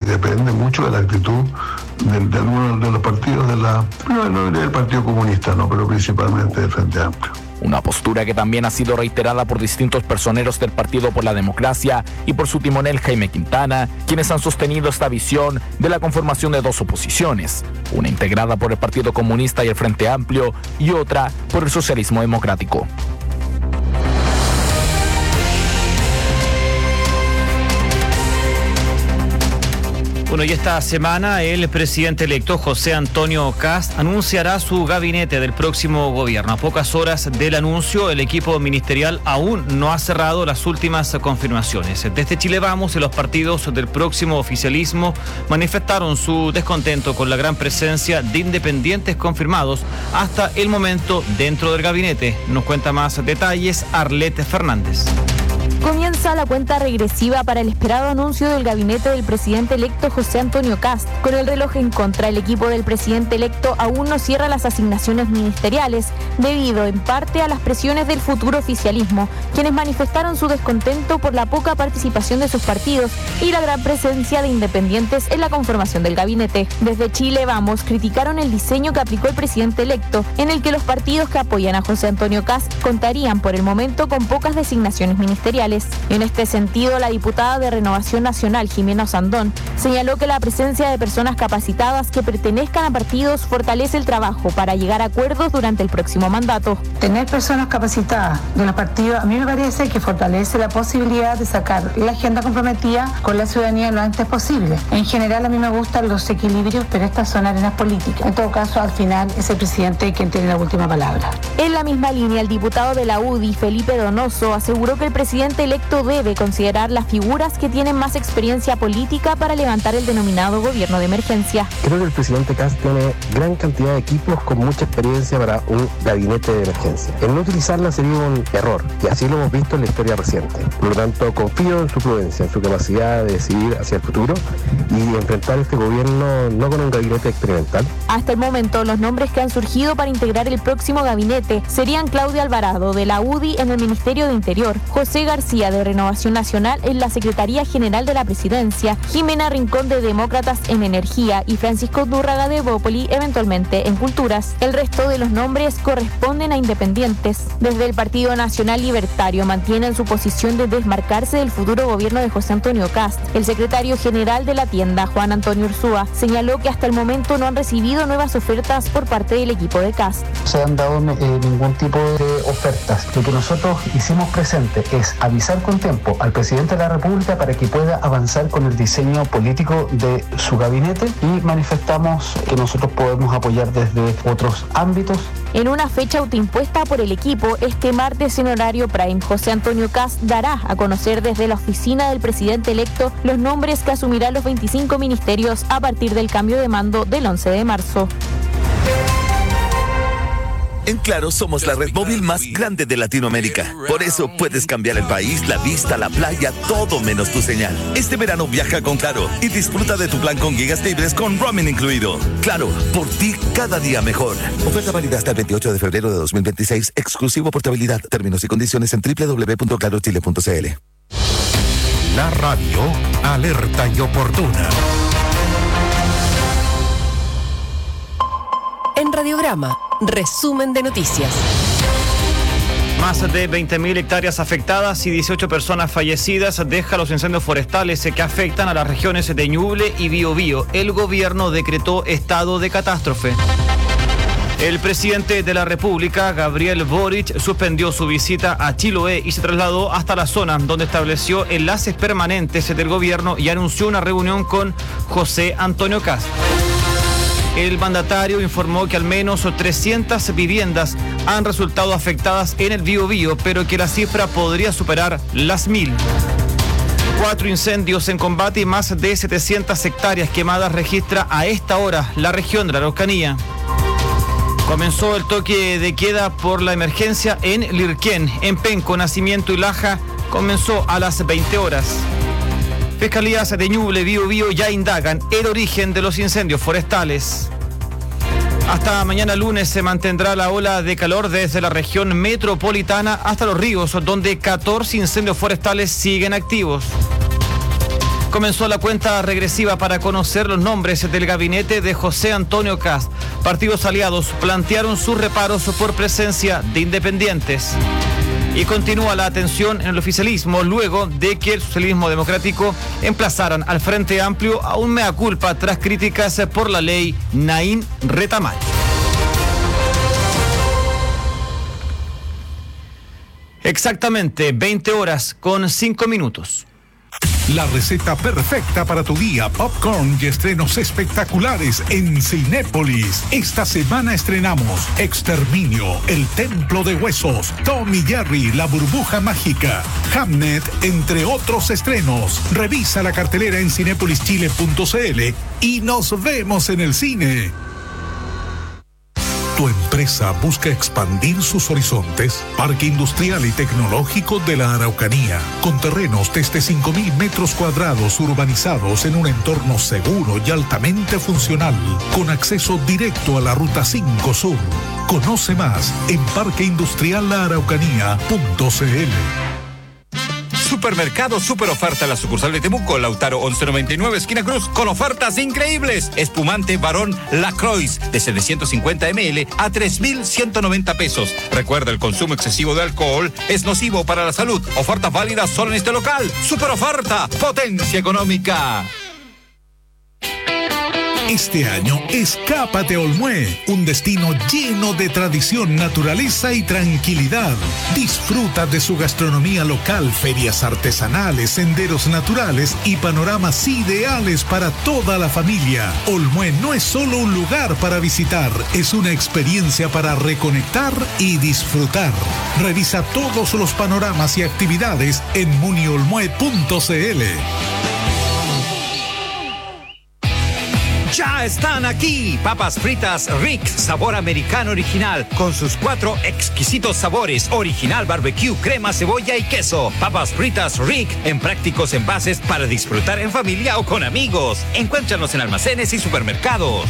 depende mucho de la actitud de algunos de los partidos no del Partido Comunista, no, pero principalmente del Frente Amplio. Una postura que también ha sido reiterada por distintos personeros del Partido por la Democracia y por su timonel Jaime Quintana, quienes han sostenido esta visión de la conformación de dos oposiciones, una integrada por el Partido Comunista y el Frente Amplio y otra por el Socialismo Democrático. Bueno, y esta semana el presidente electo José Antonio Kast anunciará su gabinete del próximo gobierno. A pocas horas del anuncio, el equipo ministerial aún no ha cerrado las últimas confirmaciones. Desde Chile Vamos y los partidos del próximo oficialismo manifestaron su descontento con la gran presencia de independientes confirmados hasta el momento dentro del gabinete. Nos cuenta más detalles Arlette Fernández. Comienza la cuenta regresiva para el esperado anuncio del gabinete del presidente electo José Antonio Kast. Con el reloj en contra, el equipo del presidente electo aún no cierra las asignaciones ministeriales, debido en parte a las presiones del futuro oficialismo, quienes manifestaron su descontento por la poca participación de sus partidos y la gran presencia de independientes en la conformación del gabinete. Desde Chile Vamos criticaron el diseño que aplicó el presidente electo, en el que los partidos que apoyan a José Antonio Kast contarían por el momento con pocas designaciones ministeriales. En este sentido, la diputada de Renovación Nacional, Jimena Osandón, señaló que la presencia de personas capacitadas que pertenezcan a partidos fortalece el trabajo para llegar a acuerdos durante el próximo mandato. Tener personas capacitadas de los partidos a mí me parece que fortalece la posibilidad de sacar la agenda comprometida con la ciudadanía lo antes posible. En general a mí me gustan los equilibrios, pero estas son arenas políticas. En todo caso, al final es el presidente quien tiene la última palabra. En la misma línea, el diputado de la UDI, Felipe Donoso, aseguró que el presidente electo debe considerar las figuras que tienen más experiencia política para levantar el denominado gobierno de emergencia. Creo que el presidente Kast tiene gran cantidad de equipos con mucha experiencia para un gabinete de emergencia. El no utilizarla sería un error, y así lo hemos visto en la historia reciente. Por lo tanto, confío en su prudencia, en su capacidad de decidir hacia el futuro y enfrentar este gobierno no con un gabinete experimental. Hasta el momento, los nombres que han surgido para integrar el próximo gabinete serían Claudia Alvarado, de la UDI en el Ministerio de Interior, José García, de Renovación Nacional en la Secretaría General de la Presidencia, Jimena Rincón de Demócratas en Energía y Francisco Dúrraga de Bópoli eventualmente en Culturas. El resto de los nombres corresponden a independientes. Desde el Partido Nacional Libertario mantienen su posición de desmarcarse del futuro gobierno de José Antonio Kast. El secretario general de la tienda, Juan Antonio Ursúa, señaló que hasta el momento no han recibido nuevas ofertas por parte del equipo de Kast. No se han dado ningún tipo de ofertas. Lo que nosotros hicimos presente es avisar con tiempo al presidente de la República para que pueda avanzar con el diseño político de su gabinete y manifestamos que nosotros podemos apoyar desde otros ámbitos. En una fecha autoimpuesta por el equipo, este martes en horario prime, José Antonio Kast dará a conocer desde la oficina del presidente electo los nombres que asumirán los 25 ministerios a partir del cambio de mando del 11 de marzo. En Claro somos la red móvil más grande de Latinoamérica. Por eso puedes cambiar el país, la vista, la playa, todo menos tu señal. Este verano viaja con Claro y disfruta de tu plan con gigas libres con roaming incluido. Claro, por ti cada día mejor. Oferta válida hasta el 28 de febrero de 2026. Exclusivo portabilidad. Términos y condiciones en www.clarochile.cl. La radio alerta y oportuna. En Radiograma, resumen de noticias. Más de 20.000 hectáreas afectadas y 18 personas fallecidas deja los incendios forestales que afectan a las regiones de Ñuble y Biobío. El gobierno decretó estado de catástrofe. El presidente de la República, Gabriel Boric, suspendió su visita a Chiloé y se trasladó hasta la zona donde estableció enlaces permanentes del gobierno y anunció una reunión con José Antonio Kast. El mandatario informó que al menos 300 viviendas han resultado afectadas en el Biobío, pero que la cifra podría superar las 1.000. 4 incendios en combate y más de 700 hectáreas quemadas registra a esta hora la región de la Araucanía. Comenzó el toque de queda por la emergencia en Lirquén, en Penco, Nacimiento y Laja. Comenzó a las 20 horas. Fiscalías de Ñuble, Biobío ya indagan el origen de los incendios forestales. Hasta mañana lunes se mantendrá la ola de calor desde la región metropolitana hasta Los Ríos, donde 14 incendios forestales siguen activos. Comenzó la cuenta regresiva para conocer los nombres del gabinete de José Antonio Kast. Partidos aliados plantearon sus reparos por presencia de independientes. Y continúa la atención en el oficialismo luego de que el socialismo democrático emplazaran al Frente Amplio a un mea culpa tras críticas por la ley Naín Retamal. Exactamente 20 horas con 5 minutos. La receta perfecta para tu día, popcorn y estrenos espectaculares en Cinépolis. Esta semana estrenamos Exterminio, El Templo de Huesos, Tom y Jerry, La Burbuja Mágica, Hamnet, entre otros estrenos. Revisa la cartelera en cinepolischile.cl y nos vemos en el cine. ¿Tu empresa busca expandir sus horizontes? Parque Industrial y Tecnológico de la Araucanía, con terrenos desde 5.000 metros cuadrados urbanizados en un entorno seguro y altamente funcional, con acceso directo a la Ruta 5 Sur. Conoce más en parqueindustrialaraucanía.cl. Supermercado Super Oferta, la sucursal de Temuco, Lautaro 1199, esquina Cruz, con ofertas increíbles. Espumante Barón Lacroix de 750 ml a 3.190 pesos. Recuerda, el consumo excesivo de alcohol es nocivo para la salud. Ofertas válidas solo en este local. Super Oferta, potencia económica. Este año, escápate a Olmué, un destino lleno de tradición, naturaleza y tranquilidad. Disfruta de su gastronomía local, ferias artesanales, senderos naturales y panoramas ideales para toda la familia. Olmué no es solo un lugar para visitar, es una experiencia para reconectar y disfrutar. Revisa todos los panoramas y actividades en muniolmue.cl. Ya están aquí, papas fritas Rick, sabor americano original, con sus 4 exquisitos sabores, original, barbecue, crema, cebolla y queso. Papas fritas Rick, en prácticos envases para disfrutar en familia o con amigos. Encuéntranos en almacenes y supermercados.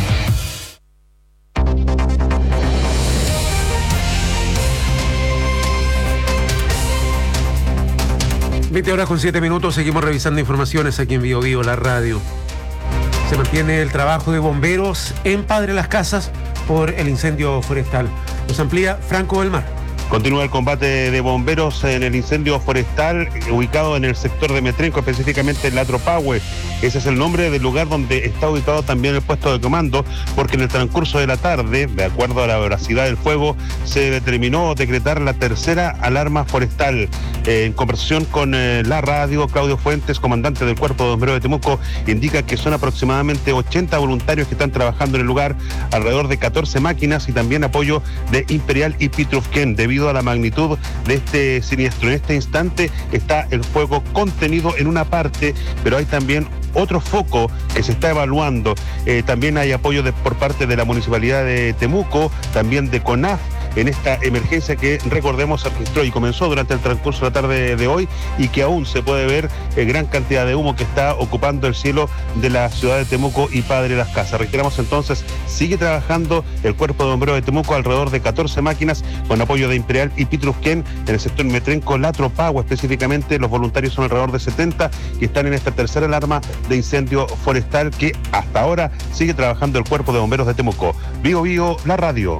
Horas con 7 minutos, seguimos revisando informaciones aquí en Bio Bio, la radio. Se mantiene el trabajo de bomberos en Padre Las Casas por el incendio forestal. Nos amplía Franco del Mar. Continúa el combate de bomberos en el incendio forestal ubicado en el sector de Metrenco, específicamente en la Tropahue. Ese es el nombre del lugar donde está ubicado también el puesto de comando, porque en el transcurso de la tarde, de acuerdo a la voracidad del fuego, se determinó decretar la tercera alarma forestal. En conversación con la radio, Claudio Fuentes, comandante del Cuerpo de Bomberos de Temuco, indica que son aproximadamente 80 voluntarios que están trabajando en el lugar, alrededor de 14 máquinas y también apoyo de Imperial y Pitrufquén. Debido a la magnitud de este siniestro, en este instante está el fuego contenido en una parte, pero hay también otro foco que se está evaluando. También hay apoyo por parte de la Municipalidad de Temuco, también de CONAF, en esta emergencia que, recordemos, se registró y comenzó durante el transcurso de la tarde de hoy y que aún se puede ver gran cantidad de humo que está ocupando el cielo de la ciudad de Temuco y Padre Las Casas. Reiteramos entonces, sigue trabajando el Cuerpo de Bomberos de Temuco, alrededor de 14 máquinas con apoyo de Imperial y Pitrufquén en el sector Metrenco, La Tropahue específicamente. Los voluntarios son alrededor de 70 y están en esta tercera alarma de incendio forestal que hasta ahora sigue trabajando el Cuerpo de Bomberos de Temuco. Bio Bio, la radio.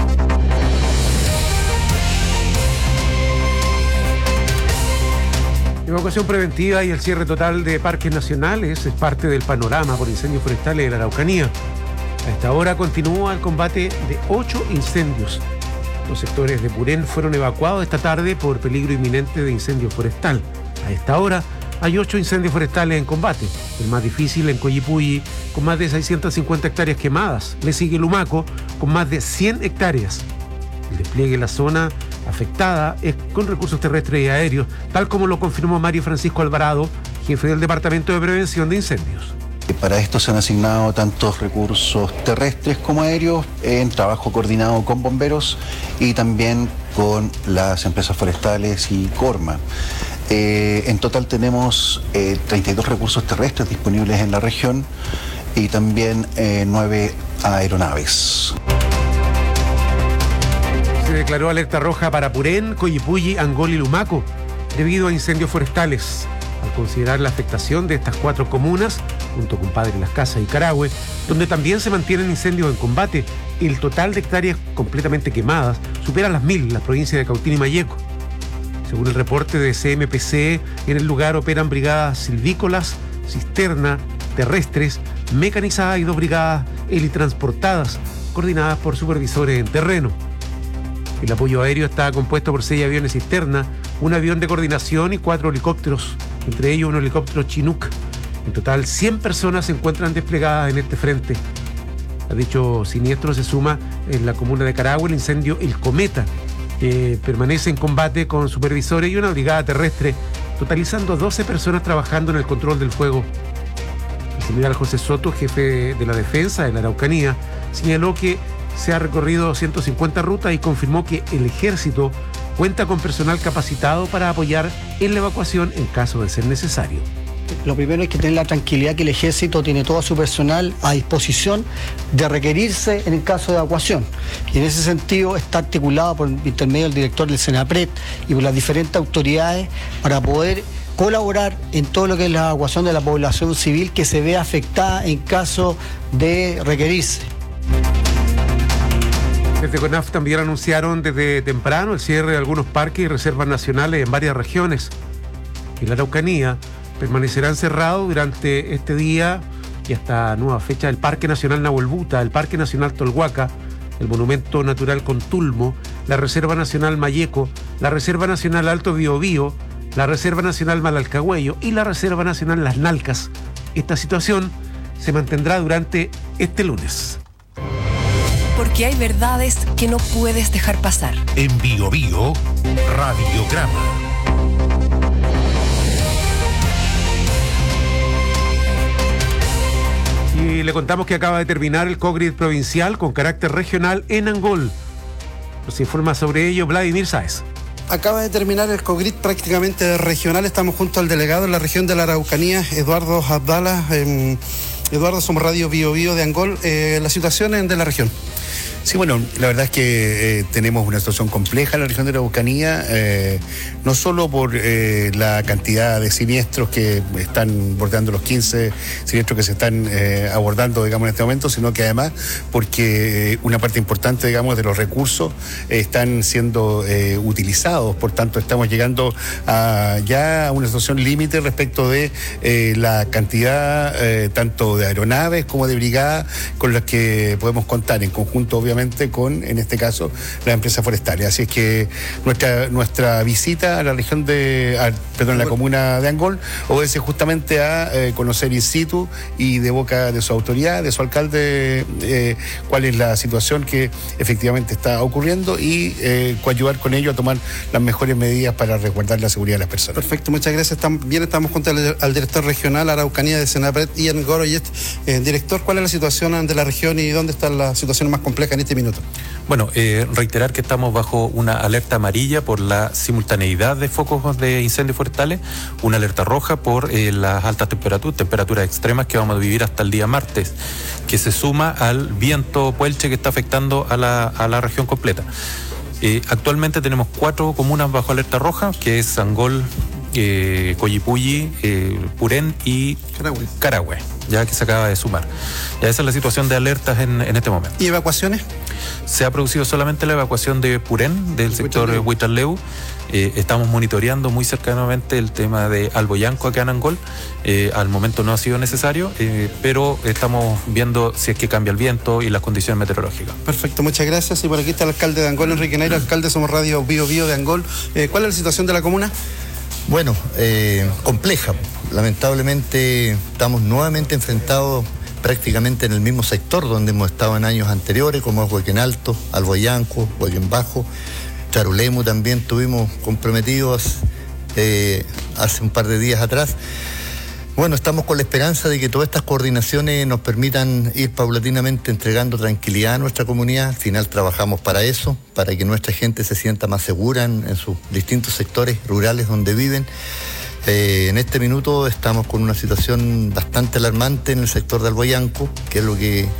Evacuación preventiva y el cierre total de parques nacionales es parte del panorama por incendios forestales de la Araucanía. A esta hora continúa el combate de 8 incendios. Los sectores de Purén fueron evacuados esta tarde por peligro inminente de incendio forestal. A esta hora hay 8 incendios forestales en combate. El más difícil en Coyipulli, con más de 650 hectáreas quemadas. Le sigue Lumaco, con más de 100 hectáreas. El despliegue en la zona afectada es con recursos terrestres y aéreos, tal como lo confirmó Mario Francisco Alvarado, jefe del Departamento de Prevención de Incendios. Para esto se han asignado tantos recursos terrestres como aéreos en trabajo coordinado con bomberos y también con las empresas forestales y Corma. En total tenemos 32 recursos terrestres disponibles en la región y también 9 aeronaves. Se declaró alerta roja para Purén, Coyipulli, Angol y Lumaco debido a incendios forestales. al considerar la afectación de estas 4 comunas, junto con Padre Las Casas y Carahue, donde también se mantienen incendios en combate. El total de hectáreas completamente quemadas supera las 1000, las provincias de Cautín y Malleco. Según el reporte de CMPC, en el lugar operan brigadas silvícolas, cisterna, terrestres, mecanizadas y 2 brigadas helitransportadas, coordinadas por supervisores en terreno. El apoyo aéreo está compuesto por 6 aviones cisterna, un avión de coordinación y 4 helicópteros, entre ellos un helicóptero Chinook. En total, 100 personas se encuentran desplegadas en este frente. A dicho siniestro se suma en la comuna de Carahue el incendio El Cometa, que permanece en combate con supervisores y una brigada terrestre, totalizando 12 personas trabajando en el control del fuego. El general José Soto, jefe de la defensa de la Araucanía, señaló que se ha recorrido 150 rutas y confirmó que el ejército cuenta con personal capacitado para apoyar en la evacuación en caso de ser necesario. Lo primero es que tener la tranquilidad que el ejército tiene todo su personal a disposición de requerirse en el caso de evacuación. Y en ese sentido está articulado por intermedio del director del Senapred y por las diferentes autoridades para poder colaborar en todo lo que es la evacuación de la población civil que se vea afectada en caso de requerirse. Desde CONAF también anunciaron desde temprano el cierre de algunos parques y reservas nacionales en varias regiones. En la Araucanía permanecerán cerrados durante este día y hasta nueva fecha el Parque Nacional Nahuelbuta, el Parque Nacional Tolhuaca, el Monumento Natural Contulmo, la Reserva Nacional Malleco, la Reserva Nacional Alto Biobío, la Reserva Nacional Malalcahuello y la Reserva Nacional Las Nalcas. Esta situación se mantendrá durante este lunes. Porque hay verdades que no puedes dejar pasar. En Bio Bio, Radiograma. Y le contamos que acaba de terminar el COGRID provincial con carácter regional en Angol. Nos informa sobre ello Vladimir Sáez. Acaba de terminar el COGRID prácticamente regional. Estamos junto al delegado en la región de la Araucanía, Eduardo Abdala. Eduardo, somos Radio Bio Bio de Angol. La situación de la región. Sí, bueno, la verdad es que tenemos una situación compleja en la región de la Araucanía, no solo por la cantidad de siniestros que están bordeando los 15 siniestros que se están abordando, digamos, en este momento, sino que además porque una parte importante, digamos, de los recursos están siendo utilizados. Por tanto, estamos llegando ya a una situación límite respecto de la cantidad tanto de aeronaves como de brigadas con las que podemos contar en conjunto, obviamente, con, en este caso, las empresas forestales. Así es que nuestra visita a la región la comuna de Angol obedece justamente a conocer in situ y de boca de su autoridad, de su alcalde, cuál es la situación que efectivamente está ocurriendo y coadyuvar con ello a tomar las mejores medidas para resguardar la seguridad de las personas. Perfecto, muchas gracias. También estamos junto al director regional Araucanía de Senapred, Ian Goroyet. Director, ¿cuál es la situación de la región y dónde está la situación más compleja en este minuto? Bueno, reiterar que estamos bajo una alerta amarilla por la simultaneidad de focos de incendios forestales, una alerta roja por las altas temperaturas extremas que vamos a vivir hasta el día martes, que se suma al viento puelche que está afectando a la región completa. Actualmente tenemos 4 comunas bajo alerta roja, que es Angol, Collipulli, Purén y Carahue, ya que se acaba de sumar. Ya esa es la situación de alertas en este momento. ¿Y evacuaciones? Se ha producido solamente la evacuación de Purén, del sector Huitaleu. Estamos monitoreando muy cercanamente el tema de Alboyanco acá en Angol. Al momento no ha sido necesario, pero estamos viendo si es que cambia el viento y las condiciones meteorológicas. Perfecto, muchas gracias. Y por aquí está el alcalde de Angol, Enrique Neira. Alcalde, somos Radio Bio Bio de Angol. ¿Cuál es la situación de la comuna? Bueno, compleja. Lamentablemente estamos nuevamente enfrentados prácticamente en el mismo sector donde hemos estado en años anteriores, como es Huequén Alto, Alboyanco, Huequén Bajo, Charulemu también tuvimos comprometidos hace un par de días atrás. Bueno, estamos con la esperanza de que todas estas coordinaciones nos permitan ir paulatinamente entregando tranquilidad a nuestra comunidad. Al final trabajamos para eso, para que nuestra gente se sienta más segura en sus distintos sectores rurales donde viven. En este minuto estamos con una situación bastante alarmante en el sector de Alboyanco, que es lo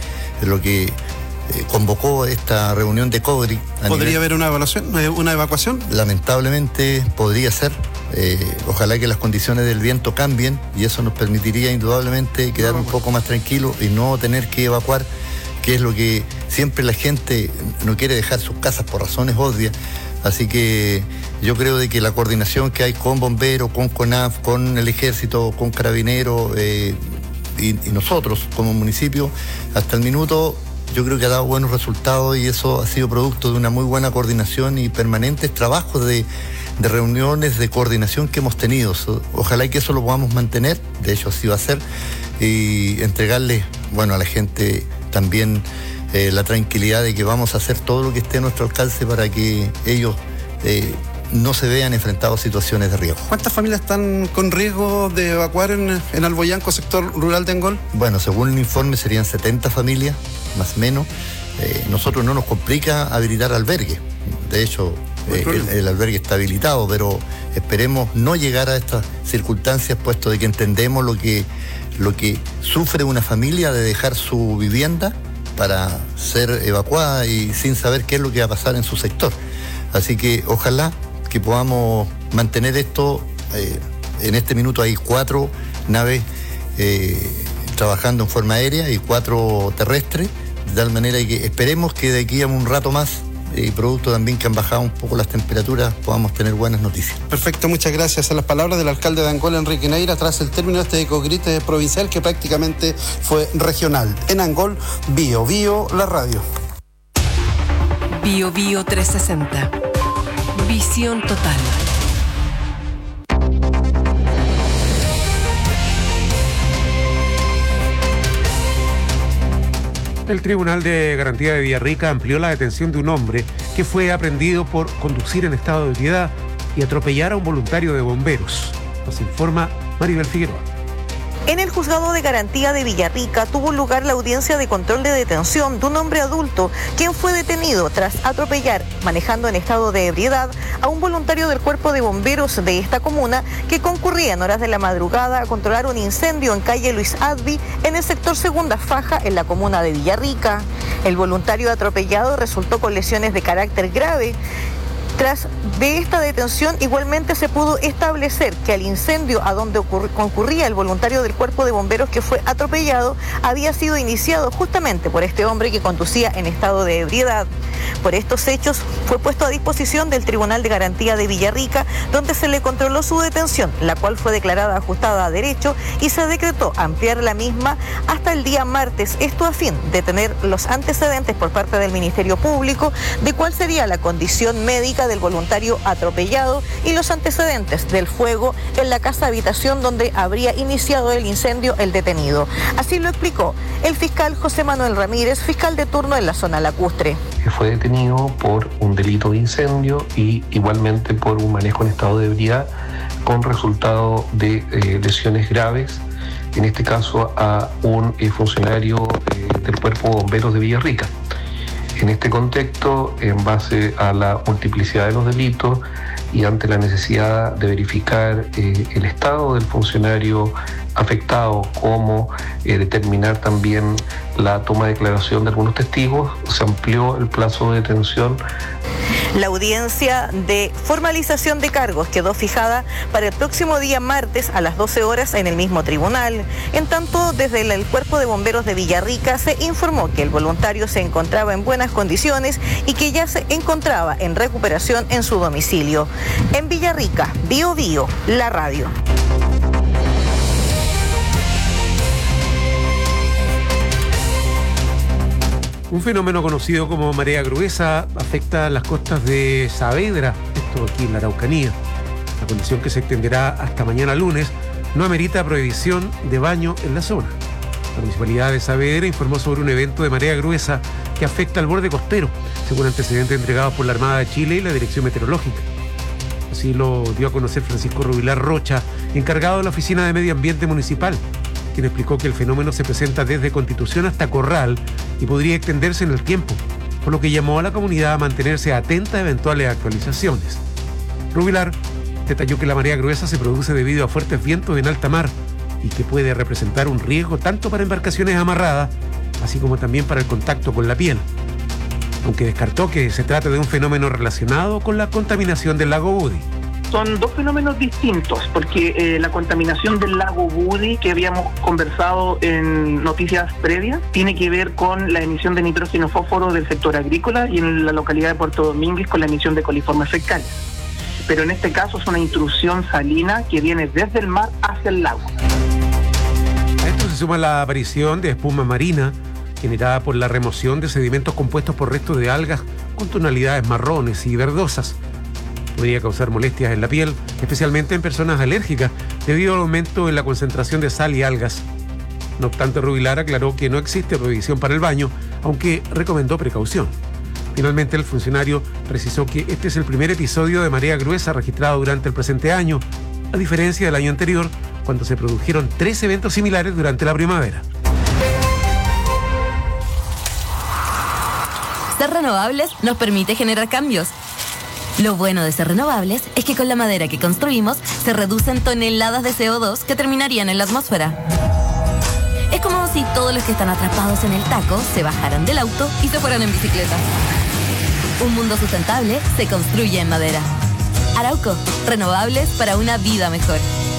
que convocó esta reunión de COGRID. ¿Podría haber una evacuación? Lamentablemente podría ser. Ojalá que las condiciones del viento cambien y eso nos permitiría indudablemente quedar un poco más tranquilos y no tener que evacuar, que es lo que siempre la gente no quiere dejar sus casas por razones obvias. Así que yo creo de que la coordinación que hay con bomberos, con CONAF, con el ejército, con carabineros y nosotros como municipio, hasta el minuto yo creo que ha dado buenos resultados y eso ha sido producto de una muy buena coordinación y permanentes trabajos de reuniones de coordinación que hemos tenido. Ojalá que eso lo podamos mantener, de hecho así va a ser, y entregarle, bueno, a la gente también la tranquilidad de que vamos a hacer todo lo que esté a nuestro alcance para que ellos no se vean enfrentados a situaciones de riesgo. ¿Cuántas familias están con riesgo de evacuar en Alboyanco, sector rural de Angol? Bueno, según el informe serían 70 familias, más o menos. Nosotros no nos complica habilitar albergue. De hecho, el albergue está habilitado, pero esperemos no llegar a estas circunstancias, puesto de que entendemos lo que sufre una familia de dejar su vivienda para ser evacuada y sin saber qué es lo que va a pasar en su sector. Así que ojalá que podamos mantener esto. En este minuto hay 4 naves trabajando en forma aérea y 4 terrestres, de tal manera que esperemos que de aquí a un rato más, producto también que han bajado un poco las temperaturas, podamos tener buenas noticias. Perfecto, muchas gracias. A las palabras del alcalde de Angol, Enrique Neira, tras el término de este Ecogrit provincial que prácticamente fue regional. En Angol, Bio Bio, la radio. Bio Bio 360. Visión total. El Tribunal de Garantía de Villarrica amplió la detención de un hombre que fue aprehendido por conducir en estado de ebriedad y atropellar a un voluntario de bomberos. Nos informa Maribel Figueroa. En el Juzgado de Garantía de Villarrica tuvo lugar la audiencia de control de detención de un hombre adulto, quien fue detenido tras atropellar, manejando en estado de ebriedad, a un voluntario del Cuerpo de Bomberos de esta comuna que concurría en horas de la madrugada a controlar un incendio en calle Luis Advi, en el sector Segunda Faja, en la comuna de Villarrica. El voluntario atropellado resultó con lesiones de carácter grave. Tras de esta detención, igualmente se pudo establecer que el incendio a donde concurría el voluntario del Cuerpo de Bomberos que fue atropellado había sido iniciado justamente por este hombre que conducía en estado de ebriedad. Por estos hechos fue puesto a disposición del Tribunal de Garantía de Villarrica, donde se le controló su detención, la cual fue declarada ajustada a derecho y se decretó ampliar la misma hasta el día martes, esto a fin de tener los antecedentes por parte del Ministerio Público de cuál sería la condición médica del voluntario atropellado y los antecedentes del fuego en la casa habitación donde habría iniciado el incendio el detenido. Así lo explicó el fiscal José Manuel Ramírez, fiscal de turno en la zona lacustre. Fue detenido por un delito de incendio y igualmente por un manejo en estado de ebriedad con resultado de lesiones graves, en este caso a un funcionario del Cuerpo de Bomberos de Villarrica. En este contexto, en base a la multiplicidad de los delitos y ante la necesidad de verificar el estado del funcionario afectado, como determinar también la toma de declaración de algunos testigos, se amplió el plazo de detención. La audiencia de formalización de cargos quedó fijada para el próximo día martes a las 12 horas en el mismo tribunal. En tanto, desde el Cuerpo de Bomberos de Villarrica se informó que el voluntario se encontraba en buenas condiciones y que ya se encontraba en recuperación en su domicilio. En Villarrica, Bio Bio, la radio. Un fenómeno conocido como marea gruesa afecta las costas de Saavedra, esto aquí en la Araucanía. La condición, que se extenderá hasta mañana lunes, no amerita prohibición de baño en la zona. La Municipalidad de Saavedra informó sobre un evento de marea gruesa que afecta al borde costero, según antecedentes entregados por la Armada de Chile y la Dirección Meteorológica. Así lo dio a conocer Francisco Rubilar Rocha, encargado de la Oficina de Medio Ambiente Municipal, quien explicó que el fenómeno se presenta desde Constitución hasta Corral y podría extenderse en el tiempo, por lo que llamó a la comunidad a mantenerse atenta a eventuales actualizaciones. Rubilar detalló que la marea gruesa se produce debido a fuertes vientos en alta mar y que puede representar un riesgo tanto para embarcaciones amarradas, así como también para el contacto con la piel, aunque descartó que se trate de un fenómeno relacionado con la contaminación del lago Budi. son dos fenómenos distintos, porque la contaminación del lago Budi, que habíamos conversado en noticias previas, tiene que ver con la emisión de nitrógeno fósforo del sector agrícola y en la localidad de Puerto Domínguez con la emisión de coliformes fecales. Pero en este caso es una intrusión salina que viene desde el mar hacia el lago. A esto se suma la aparición de espuma marina generada por la remoción de sedimentos compuestos por restos de algas con tonalidades marrones y verdosas. Podría causar molestias en la piel, especialmente en personas alérgicas, debido al aumento en la concentración de sal y algas. No obstante, Rubilar aclaró que no existe prohibición para el baño, aunque recomendó precaución. Finalmente, el funcionario precisó que este es el primer episodio de marea gruesa registrado durante el presente año, a diferencia del año anterior, cuando se produjeron 3 eventos similares durante la primavera. Ser renovables nos permite generar cambios. Lo bueno de ser renovables es que con la madera que construimos se reducen toneladas de CO2 que terminarían en la atmósfera. Es como si todos los que están atrapados en el taco se bajaran del auto y se fueran en bicicleta. Un mundo sustentable se construye en madera. Arauco, renovables para una vida mejor.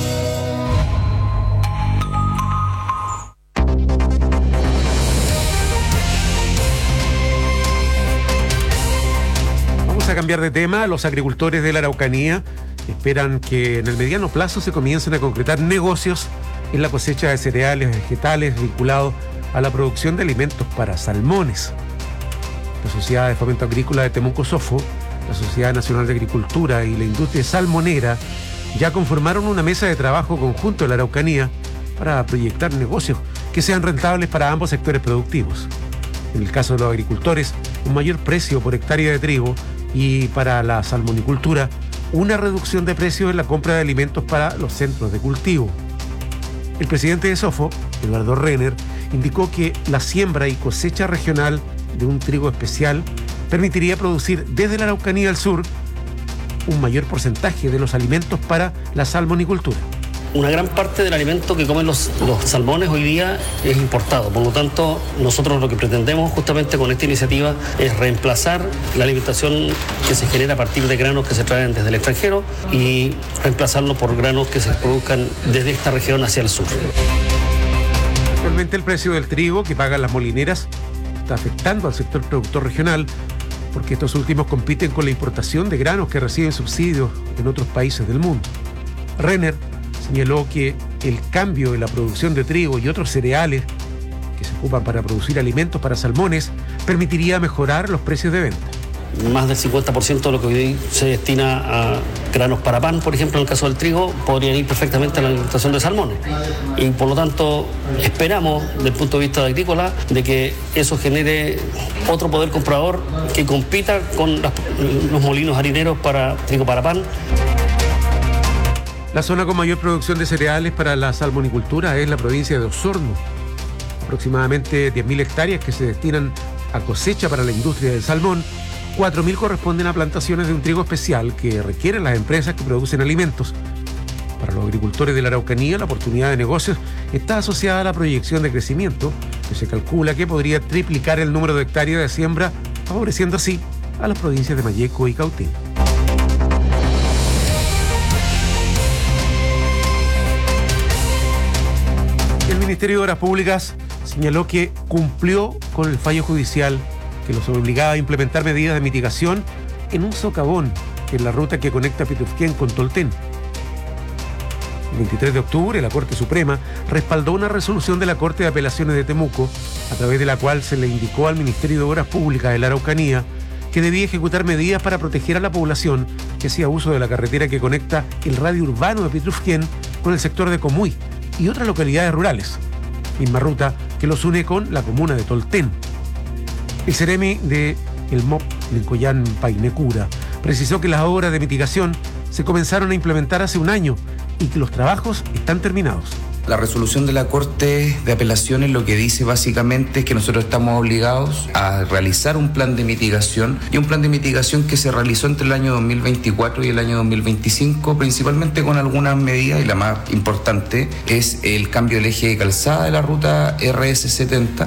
A cambiar de tema, los agricultores de la Araucanía esperan que en el mediano plazo se comiencen a concretar negocios en la cosecha de cereales vegetales vinculados a la producción de alimentos para salmones. La Sociedad de Fomento Agrícola de Temuco Sofo, la Sociedad Nacional de Agricultura y la Industria Salmonera ya conformaron una mesa de trabajo conjunto de la Araucanía para proyectar negocios que sean rentables para ambos sectores productivos. En el caso de los agricultores, un mayor precio por hectárea de trigo, y para la salmonicultura, una reducción de precios en la compra de alimentos para los centros de cultivo. El presidente de Sofo, Eduardo Renner, indicó que la siembra y cosecha regional de un trigo especial permitiría producir desde la Araucanía al sur un mayor porcentaje de los alimentos para la salmonicultura. Una gran parte del alimento que comen los salmones hoy día es importado. Por lo tanto, nosotros lo que pretendemos justamente con esta iniciativa es reemplazar la alimentación que se genera a partir de granos que se traen desde el extranjero y reemplazarlo por granos que se produzcan desde esta región hacia el sur. Actualmente el precio del trigo que pagan las molineras está afectando al sector productor regional porque estos últimos compiten con la importación de granos que reciben subsidios en otros países del mundo. Renner señaló que el cambio en la producción de trigo y otros cereales que se ocupan para producir alimentos para salmones permitiría mejorar los precios de venta. Más del 50% de lo que hoy se destina a granos para pan, por ejemplo, en el caso del trigo, podrían ir perfectamente a la alimentación de salmones. Y por lo tanto, esperamos, desde el punto de vista agrícola, de que eso genere otro poder comprador que compita con los molinos harineros para trigo para pan. La zona con mayor producción de cereales para la salmonicultura es la provincia de Osorno. Aproximadamente 10.000 hectáreas que se destinan a cosecha para la industria del salmón, 4.000 corresponden a plantaciones de un trigo especial que requieren las empresas que producen alimentos. Para los agricultores de la Araucanía, la oportunidad de negocios está asociada a la proyección de crecimiento, que se calcula que podría triplicar el número de hectáreas de siembra, favoreciendo así a las provincias de Malleco y Cautín. El Ministerio de Obras Públicas señaló que cumplió con el fallo judicial que los obligaba a implementar medidas de mitigación en un socavón en la ruta que conecta Pitrufquén con Tolten. El 23 de octubre, la Corte Suprema respaldó una resolución de la Corte de Apelaciones de Temuco, a través de la cual se le indicó al Ministerio de Obras Públicas de la Araucanía que debía ejecutar medidas para proteger a la población que hacía uso de la carretera que conecta el radio urbano de Pitrufquén con el sector de Comuy y otras localidades rurales, misma ruta que los une con la comuna de Tolten. El Ceremi de el MOP Lincoyán Painecura precisó que las obras de mitigación se comenzaron a implementar hace un año y que los trabajos están terminados. La resolución de la Corte de Apelaciones lo que dice básicamente es que nosotros estamos obligados a realizar un plan de mitigación y un plan de mitigación que se realizó entre el año 2024 y el año 2025, principalmente con algunas medidas, y la más importante es el cambio del eje de calzada de la ruta RS70.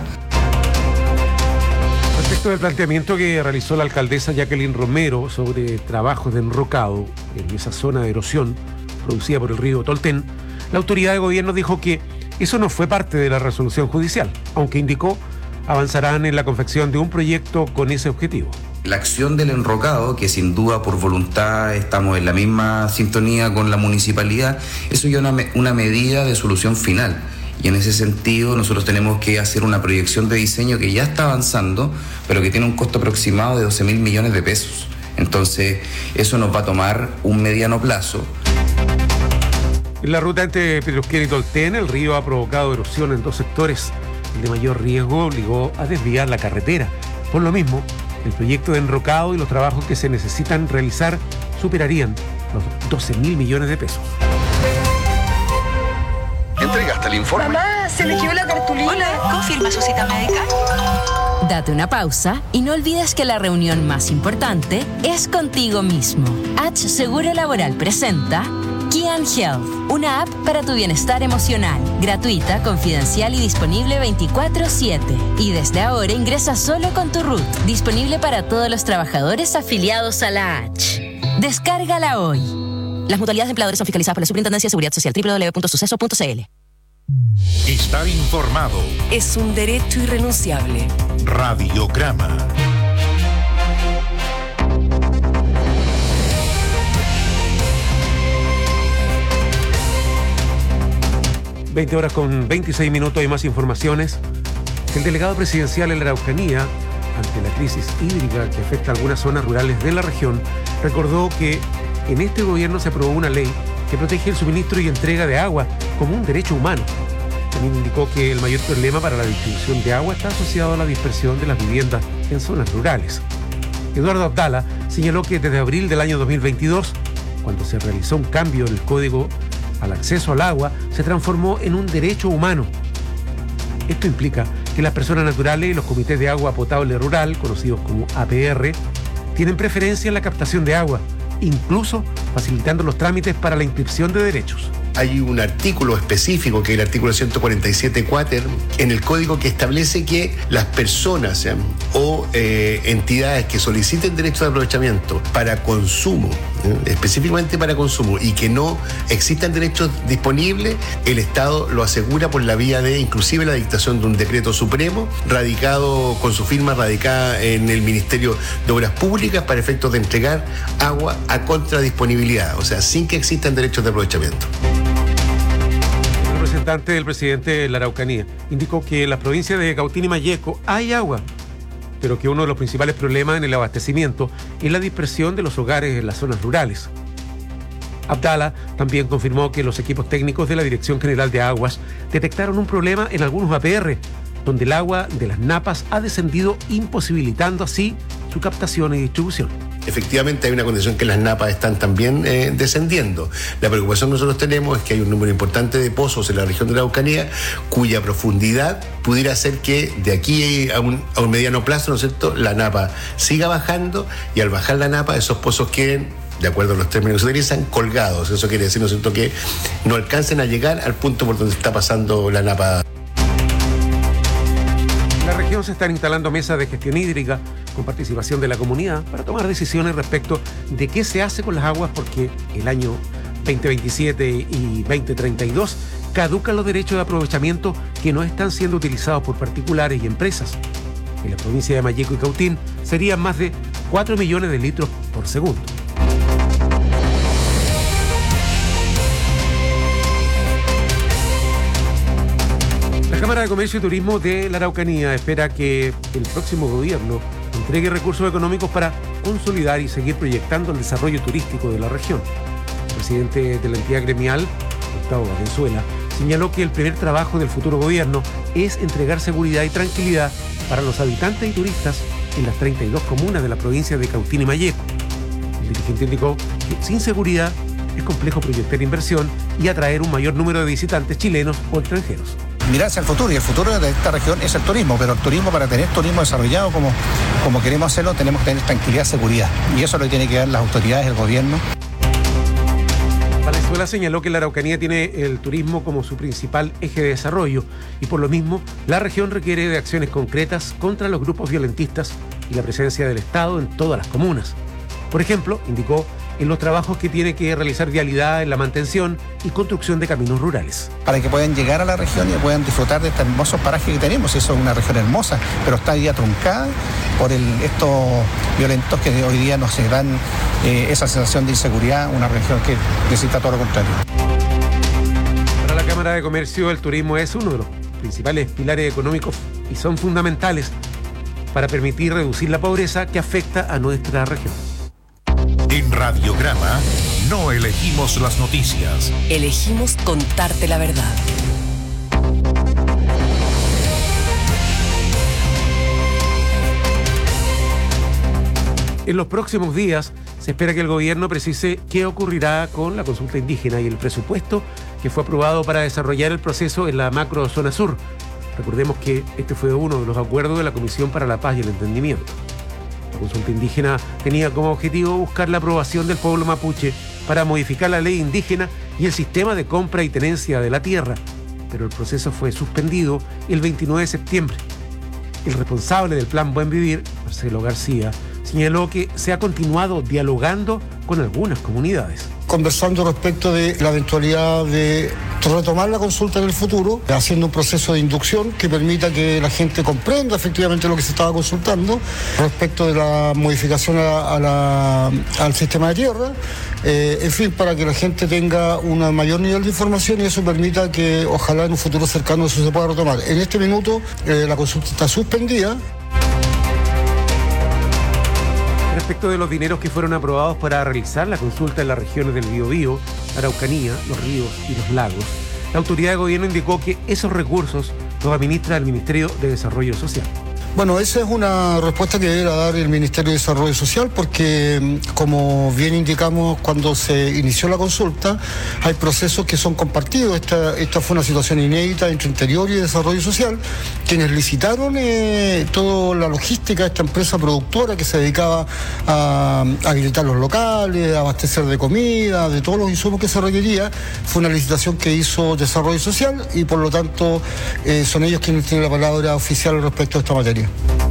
Respecto del planteamiento que realizó la alcaldesa Jacqueline Romero sobre trabajos de enrocado en esa zona de erosión producida por el río Tolten, la autoridad de gobierno dijo que eso no fue parte de la resolución judicial, aunque indicó avanzarán en la confección de un proyecto con ese objetivo. La acción del enrocado, que sin duda por voluntad estamos en la misma sintonía con la municipalidad, eso ya es una medida de solución final. Y en ese sentido nosotros tenemos que hacer una proyección de diseño que ya está avanzando, pero que tiene un costo aproximado de 12.000 millones de pesos. Entonces eso nos va a tomar un mediano plazo. En la ruta entre Petrusquén y Tolten, el río ha provocado erosión en dos sectores. El de mayor riesgo obligó a desviar la carretera. Por lo mismo, el proyecto de enrocado y los trabajos que se necesitan realizar superarían los 12.000 millones de pesos. ¿Entregaste el informe? Mamá, se me quedó la cartulina. Hola, ¿confirma su cita médica? Date una pausa y no olvides que la reunión más importante es contigo mismo. H Seguro Laboral presenta Kian Health, una app para tu bienestar emocional, gratuita, confidencial y disponible 24/7. Y desde ahora ingresa solo con tu RUT, disponible para todos los trabajadores afiliados a la H. Descárgala hoy. Las mutualidades de empleadores son fiscalizadas por la Superintendencia de Seguridad Social, www.suceso.cl. Estar informado Es un derecho irrenunciable. Radiograma. ...20 horas con 26 minutos y más informaciones. El delegado presidencial en la Araucanía, ante la crisis hídrica que afecta a algunas zonas rurales de la región, recordó que en este gobierno se aprobó una ley que protege el suministro y entrega de agua como un derecho humano. También indicó que el mayor problema para la distribución de agua está asociado a la dispersión de las viviendas en zonas rurales. Eduardo Abdala señaló que desde abril del año 2022, cuando se realizó un cambio en el Código al acceso al agua, se transformó en un derecho humano. Esto implica que las personas naturales y los comités de agua potable rural, conocidos como APR, tienen preferencia en la captación de agua, incluso facilitando los trámites para la inscripción de derechos. Hay un artículo específico, que es el artículo 147 cuáter, en el código, que establece que las personas o entidades que soliciten derechos de aprovechamiento para consumo, específicamente para consumo, y que no existan derechos disponibles, el Estado lo asegura por la vía de inclusive la dictación de un decreto supremo radicado con su firma, radicada en el Ministerio de Obras Públicas, para efectos de entregar agua a contradisponibilidad, o sea, sin que existan derechos de aprovechamiento. El representante del presidente de la Araucanía indicó que en las provincias de Cautín y Malleco hay agua, pero que uno de los principales problemas en el abastecimiento es la dispersión de los hogares en las zonas rurales. Abdala también confirmó que los equipos técnicos de la Dirección General de Aguas detectaron un problema en algunos APR, donde el agua de las napas ha descendido, imposibilitando así su captación y distribución. Efectivamente hay una condición que las napas están también descendiendo. La preocupación que nosotros tenemos es que hay un número importante de pozos en la región de la Araucanía cuya profundidad pudiera hacer que de aquí a un mediano plazo, ¿no es cierto?, la napa siga bajando, y al bajar la napa esos pozos queden, de acuerdo a los términos que se utilizan, colgados. Eso quiere decir, ¿no es cierto?, que no alcancen a llegar al punto por donde está pasando la napa. En la región se están instalando mesas de gestión hídrica con participación de la comunidad para tomar decisiones respecto de qué se hace con las aguas, porque el año 2027 y 2032 caducan los derechos de aprovechamiento que no están siendo utilizados por particulares y empresas. En la provincia de Malleco y Cautín serían más de 4 millones de litros por segundo. La Cámara de Comercio y Turismo de la Araucanía espera que el próximo gobierno entregue recursos económicos para consolidar y seguir proyectando el desarrollo turístico de la región. El presidente de la entidad gremial, Gustavo Valenzuela, señaló que el primer trabajo del futuro gobierno es entregar seguridad y tranquilidad para los habitantes y turistas en las 32 comunas de la provincia de Cautín y Malleco. El dirigente indicó que sin seguridad es complejo proyectar inversión y atraer un mayor número de visitantes chilenos o extranjeros. Mirar hacia el futuro, y el futuro de esta región es el turismo, pero el turismo, para tener turismo desarrollado como queremos hacerlo, tenemos que tener tranquilidad y seguridad, y eso lo tiene que dar las autoridades, el gobierno. Valenzuela señaló que la Araucanía tiene el turismo como su principal eje de desarrollo, y por lo mismo la región requiere de acciones concretas contra los grupos violentistas y la presencia del Estado en todas las comunas. Por ejemplo, indicó en los trabajos que tiene que realizar Vialidad en la mantención y construcción de caminos rurales. Para que puedan llegar a la región y puedan disfrutar de estos hermosos parajes que tenemos. Eso es una región hermosa, pero está ya truncada por estos violentos que hoy día nos dan esa sensación de inseguridad, una región que necesita todo lo contrario. Para la Cámara de Comercio, el turismo es uno de los principales pilares económicos y son fundamentales para permitir reducir la pobreza que afecta a nuestra región. En Radiograma no elegimos las noticias. Elegimos contarte la verdad. En los próximos días se espera que el gobierno precise qué ocurrirá con la consulta indígena y el presupuesto que fue aprobado para desarrollar el proceso en la macrozona sur. Recordemos que este fue uno de los acuerdos de la Comisión para la Paz y el Entendimiento. La consulta indígena tenía como objetivo buscar la aprobación del pueblo mapuche para modificar la ley indígena y el sistema de compra y tenencia de la tierra, pero el proceso fue suspendido el 29 de septiembre. El responsable del Plan Buen Vivir, Marcelo García, señaló que se ha continuado dialogando con algunas comunidades. Conversando respecto de la eventualidad de retomar la consulta en el futuro, haciendo un proceso de inducción que permita que la gente comprenda efectivamente lo que se estaba consultando respecto de la modificación al sistema de tierra, en fin, para que la gente tenga un mayor nivel de información y eso permita que ojalá en un futuro cercano eso se pueda retomar. En este minuto la consulta está suspendida. Respecto de los dineros que fueron aprobados para realizar la consulta en las regiones del Biobío, Araucanía, los ríos y los lagos, la autoridad de gobierno indicó que esos recursos los administra el Ministerio de Desarrollo Social. Bueno, esa es una respuesta que deberá dar el Ministerio de Desarrollo Social porque, como bien indicamos cuando se inició la consulta, hay procesos que son compartidos. Esta fue una situación inédita entre Interior y Desarrollo Social, quienes licitaron toda la logística de esta empresa productora que se dedicaba a habilitar los locales, a abastecer de comida, de todos los insumos que se requería. Fue una licitación que hizo Desarrollo Social y, por lo tanto, son ellos quienes tienen la palabra oficial respecto a esta materia.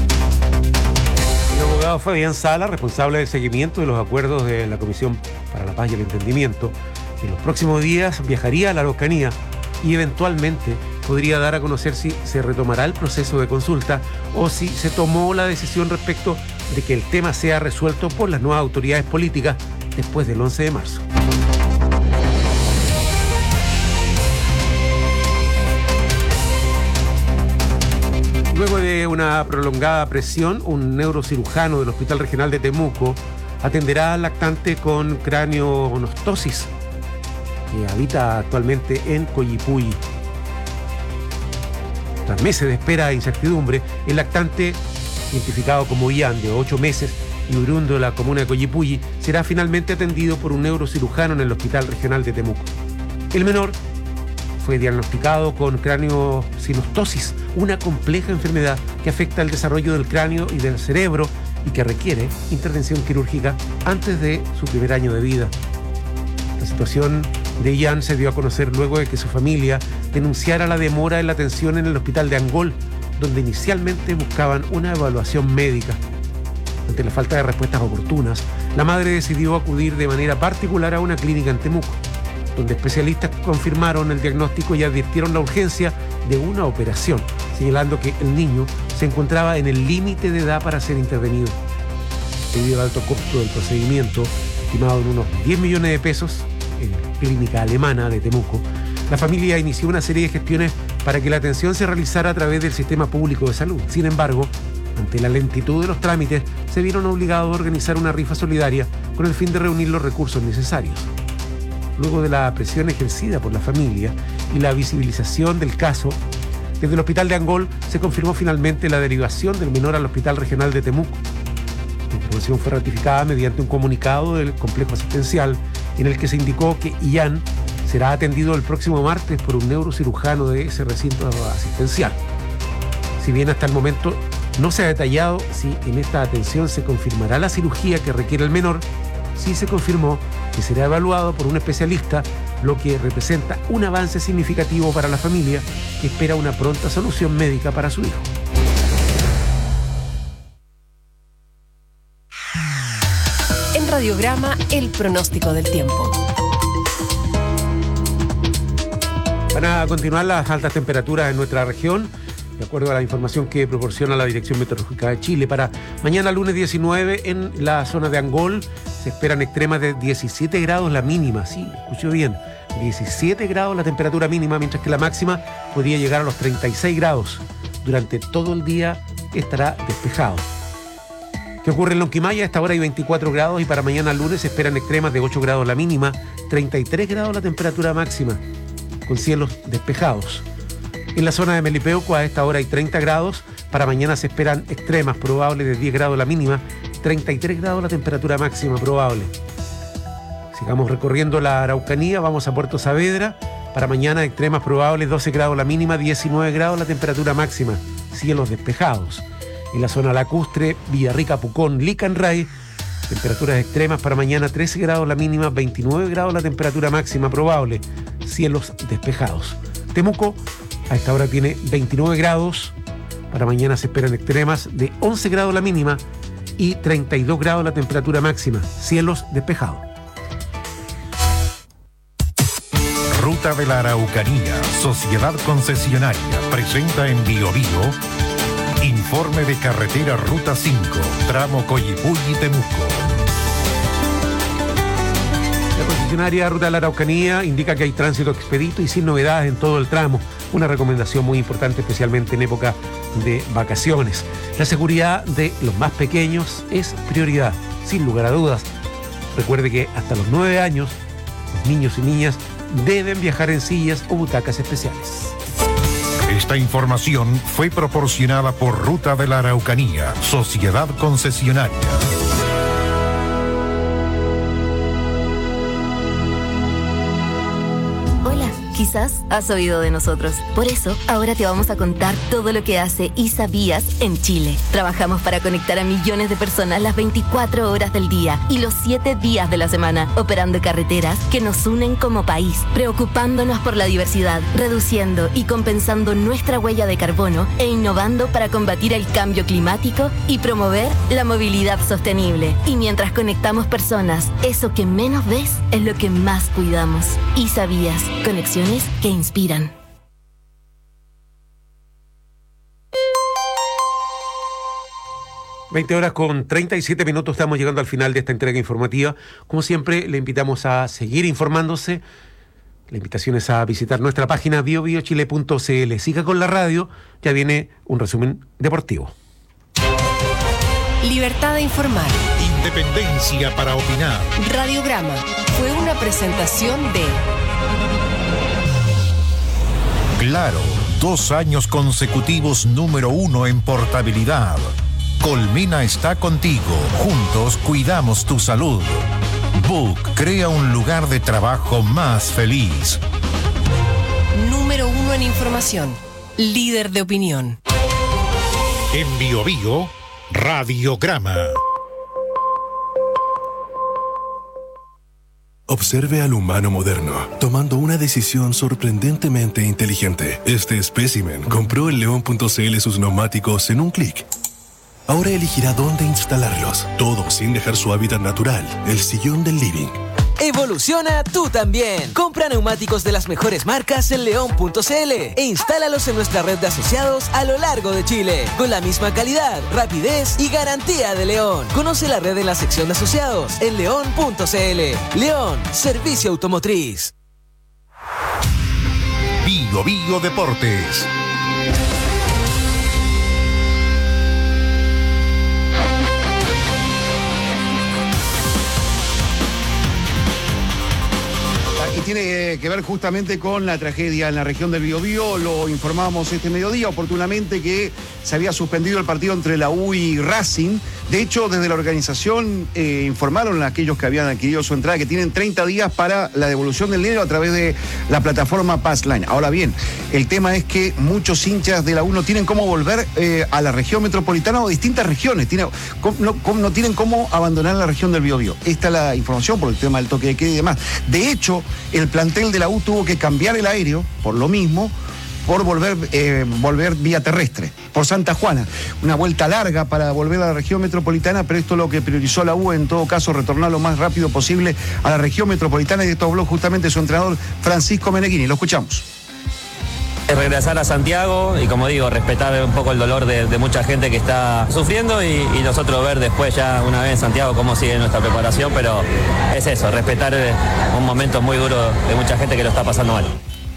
El abogado Fabián Sala, responsable del seguimiento de los acuerdos de la Comisión para la Paz y el Entendimiento, en los próximos días viajaría a la Araucanía y eventualmente podría dar a conocer si se retomará el proceso de consulta o si se tomó la decisión respecto de que el tema sea resuelto por las nuevas autoridades políticas después del 11 de marzo. Luego de una prolongada presión, un neurocirujano del Hospital Regional de Temuco atenderá al lactante con craneonostosis que habita actualmente en Coyipulli. Tras meses de espera e incertidumbre, el lactante, identificado como Ian, de 8 meses y oriundo de la comuna de Coyipulli, será finalmente atendido por un neurocirujano en el Hospital Regional de Temuco. El menor fue diagnosticado con craneosinostosis, una compleja enfermedad que afecta el desarrollo del cráneo y del cerebro y que requiere intervención quirúrgica antes de su primer año de vida. La situación de Ian se dio a conocer luego de que su familia denunciara la demora en la atención en el hospital de Angol, donde inicialmente buscaban una evaluación médica. Ante la falta de respuestas oportunas, la madre decidió acudir de manera particular a una clínica en Temuco, donde especialistas confirmaron el diagnóstico y advirtieron la urgencia de una operación, señalando que el niño se encontraba en el límite de edad para ser intervenido. Debido al alto costo del procedimiento, estimado en unos 10 millones de pesos, en la clínica alemana de Temuco, la familia inició una serie de gestiones para que la atención se realizara a través del sistema público de salud. Sin embargo, ante la lentitud de los trámites, se vieron obligados a organizar una rifa solidaria con el fin de reunir los recursos necesarios. Luego de la presión ejercida por la familia y la visibilización del caso, desde el hospital de Angol se confirmó finalmente la derivación del menor al Hospital Regional de Temuco. La información fue ratificada mediante un comunicado del complejo asistencial en el que se indicó que Ian será atendido el próximo martes por un neurocirujano de ese recinto asistencial. Si bien hasta el momento no se ha detallado si en esta atención se confirmará la cirugía que requiere el menor, sí se confirmó que será evaluado por un especialista, lo que representa un avance significativo para la familia que espera una pronta solución médica para su hijo. En Radiograma, el pronóstico del tiempo. Van a continuar las altas temperaturas en nuestra región, de acuerdo a la información que proporciona la Dirección Meteorológica de Chile. Para mañana lunes 19 en la zona de Angol se esperan extremas de 17 grados la mínima, sí, escuchó bien, 17 grados la temperatura mínima, mientras que la máxima podría llegar a los 36 grados. Durante todo el día estará despejado. ¿Qué ocurre en Lonquimaya? A esta hora hay 24 grados y para mañana lunes se esperan extremas de 8 grados la mínima, 33 grados la temperatura máxima, con cielos despejados. En la zona de Melipeuco a esta hora hay 30 grados, para mañana se esperan extremas probables de 10 grados la mínima, 33 grados la temperatura máxima probable. Sigamos recorriendo la Araucanía, vamos a Puerto Saavedra, para mañana extremas probables 12 grados la mínima, 19 grados la temperatura máxima, cielos despejados. En la zona lacustre, Villarrica, Pucón, Licanray, temperaturas extremas para mañana 13 grados la mínima, 29 grados la temperatura máxima probable, cielos despejados. Temuco a esta hora tiene 29 grados, para mañana se esperan extremas de 11 grados la mínima y 32 grados la temperatura máxima, cielos despejados. Ruta de la Araucanía, Sociedad Concesionaria, presenta en Bio Bio informe de carretera Ruta 5, tramo Coyipulli-Temuco. La concesionaria Ruta de la Araucanía indica que hay tránsito expedito y sin novedades en todo el tramo. Una recomendación muy importante, especialmente en época de vacaciones. La seguridad de los más pequeños es prioridad, sin lugar a dudas. Recuerde que hasta los 9 años, los niños y niñas deben viajar en sillas o butacas especiales. Esta información fue proporcionada por Ruta de la Araucanía, Sociedad Concesionaria. Quizás has oído de nosotros. Por eso, ahora te vamos a contar todo lo que hace ISABías en Chile. Trabajamos para conectar a millones de personas las 24 horas del día y los 7 días de la semana, operando carreteras que nos unen como país, preocupándonos por la diversidad, reduciendo y compensando nuestra huella de carbono e innovando para combatir el cambio climático y promover la movilidad sostenible. Y mientras conectamos personas, eso que menos ves es lo que más cuidamos. ISABías, conexiones que inspiran. (20:37) estamos llegando al final de esta entrega informativa. Como siempre, le invitamos a seguir informándose. La invitación es a visitar nuestra página biobiochile.cl. Siga con la radio, ya viene un resumen deportivo. Libertad de informar. Independencia para opinar. Radiograma fue una presentación de Claro, 2 años consecutivos número 1 en portabilidad. Colmena está contigo. Juntos cuidamos tu salud. Book crea un lugar de trabajo más feliz. Número 1 en información. Líder de opinión. En Bio Bio, Radiograma. Observe al humano moderno, tomando una decisión sorprendentemente inteligente. Este espécimen compró en León.cl sus neumáticos en un clic. Ahora elegirá dónde instalarlos, todo sin dejar su hábitat natural, el sillón del living. Evoluciona tú también. Compra neumáticos de las mejores marcas en León.cl e instálalos en nuestra red de asociados a lo largo de Chile, con la misma calidad, rapidez y garantía de León. Conoce la red en la sección de asociados en León.cl. León, servicio automotriz. Bio Bio Deportes. Y tiene que ver justamente con la tragedia en la región del Biobío. Lo informábamos este mediodía oportunamente que se había suspendido el partido entre la U y Racing. De hecho, desde la organización informaron a aquellos que habían adquirido su entrada que tienen 30 días para la devolución del dinero a través de la plataforma Passline. Ahora bien, el tema es que muchos hinchas de la U no tienen cómo volver a la región metropolitana o distintas regiones. No tienen cómo abandonar la región del Biobío. Esta es la información por el tema del toque de queda y demás. De hecho, el plantel de la U tuvo que cambiar el aéreo por lo mismo por volver vía terrestre, por Santa Juana. Una vuelta larga para volver a la región metropolitana, pero esto es lo que priorizó la U, en todo caso, retornar lo más rápido posible a la región metropolitana, y de esto habló justamente su entrenador Francisco Meneghini. Lo escuchamos. Regresar a Santiago y, como digo, respetar un poco el dolor de mucha gente que está sufriendo y nosotros ver después, ya una vez en Santiago, cómo sigue nuestra preparación, pero es eso, respetar un momento muy duro de mucha gente que lo está pasando mal.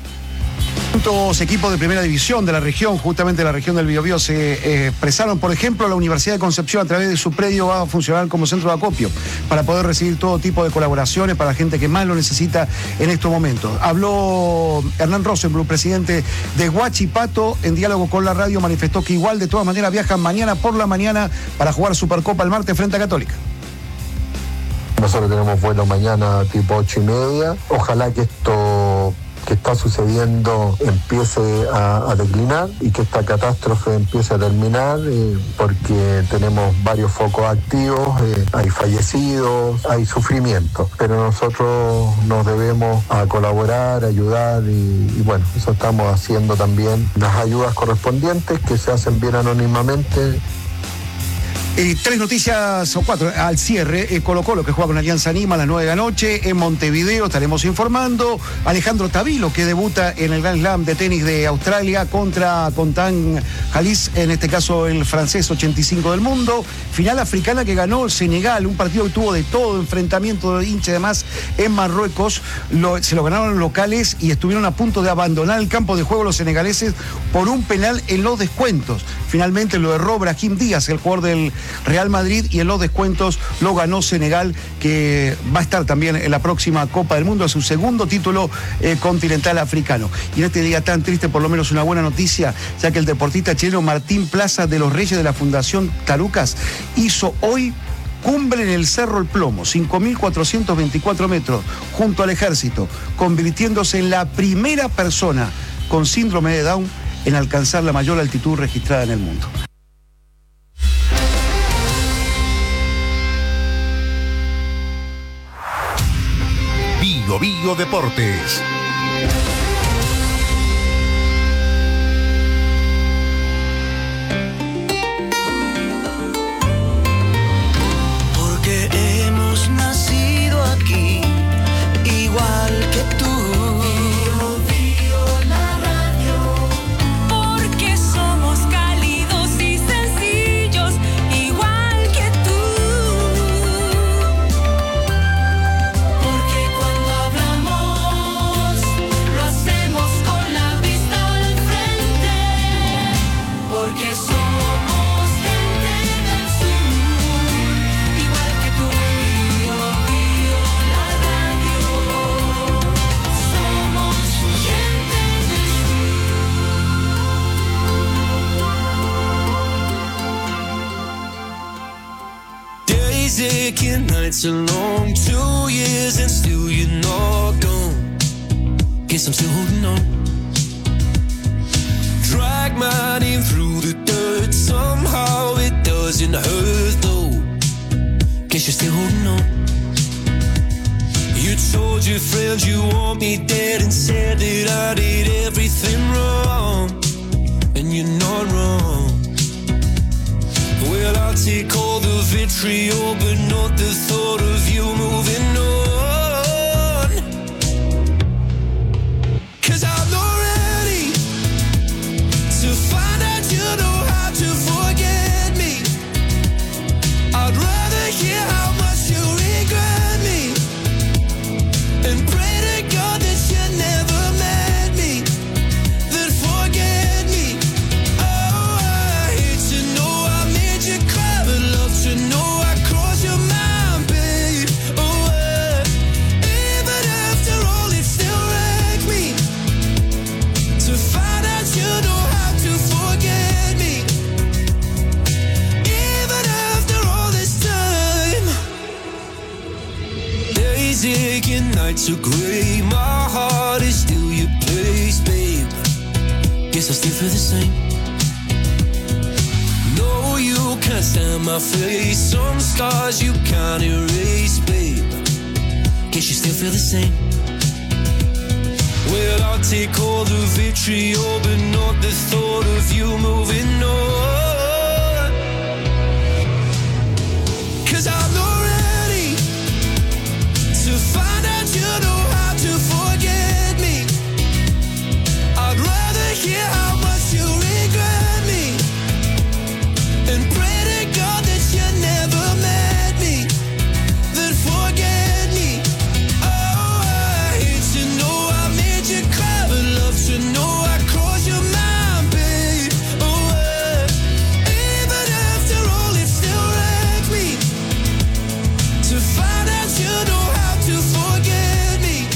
Equipos de primera división de la región, justamente de la región del Biobío, se expresaron. Por ejemplo, la Universidad de Concepción, a través de su predio, va a funcionar como centro de acopio para poder recibir todo tipo de colaboraciones para la gente que más lo necesita en estos momentos. Habló Hernán Rosenbluth, presidente de Huachipato, en diálogo con la radio, manifestó que igual de todas maneras viajan mañana por la mañana para jugar Supercopa el martes frente a Católica. Nosotros tenemos vuelo mañana tipo 8:30. Ojalá que esto que está sucediendo empiece a declinar y que esta catástrofe empiece a terminar, porque tenemos varios focos activos, hay fallecidos, hay sufrimiento, pero nosotros nos debemos a colaborar, ayudar y bueno, eso estamos haciendo también, las ayudas correspondientes que se hacen bien anónimamente. 3 noticias o 4 al cierre. Colo-Colo, que juega con Alianza Lima a las 9 de la noche. En Montevideo estaremos informando. Alejandro Tavilo, que debuta en el Grand Slam de tenis de Australia contra Contan Jalis, en este caso el francés 85 del mundo. Final africana que ganó el Senegal, un partido que tuvo de todo, enfrentamiento de hincha y demás en Marruecos. Se lo ganaron los locales y estuvieron a punto de abandonar el campo de juego los senegaleses por un penal en los descuentos. Finalmente lo erró Brahim Díaz, el jugador del Real Madrid, y en los descuentos lo ganó Senegal, que va a estar también en la próxima Copa del Mundo, a su segundo título continental africano. Y en este día tan triste, por lo menos una buena noticia, ya que el deportista chileno Martín Plaza de los Reyes de la Fundación Tarucas hizo hoy cumbre en el Cerro El Plomo, 5.424 metros, junto al Ejército, convirtiéndose en la primera persona con síndrome de Down en alcanzar la mayor altitud registrada en el mundo. Bio Deportes. Porque hemos nacido aquí, igual que tú. La radio. Porque somos cálidos y sencillos, igual que tú. Porque cuando hablamos, lo hacemos con la vista al frente. Porque somos gente del sur, igual que tú. La radio. Somos gente del sur. Days aching, nights are long, 2 years and still you're not gone. Guess I'm still holding on. Drag my name through the dirt, somehow it doesn't hurt though. Guess you're still holding on. You told your friends you want me dead and said that I did everything wrong. And you're not wrong. Well, I'll take all the vitriol, but not the thought of you moving on. 'Cause I'm not ready to find out you know how to forget me. I'd rather hear how much you regret me and pray to God that you never met me, then forget me. Oh, I hate to know I made you cry, but love to know I crossed your mind, babe. Oh, even after all, it still wrecked me to find out you know how to forget me. Even after all this time, days aching, nights are gray. My heart is still your place, babe. Guess I still feel the same. No, you can't stand my face. Some scars you can't erase, babe. Guess you still feel the same. Well, I'll take all the vitriol, but not the thought of you moving on. 'Cause I'm not ready to find out you know how to forget me. I'd rather hear how much you regret me and pray to God that you never met me, then forget me. Oh, I hate to know I made you cry, but love to know I crossed your mind, babe. Oh, even after all, it still wrecked me to find out you know how to forget me.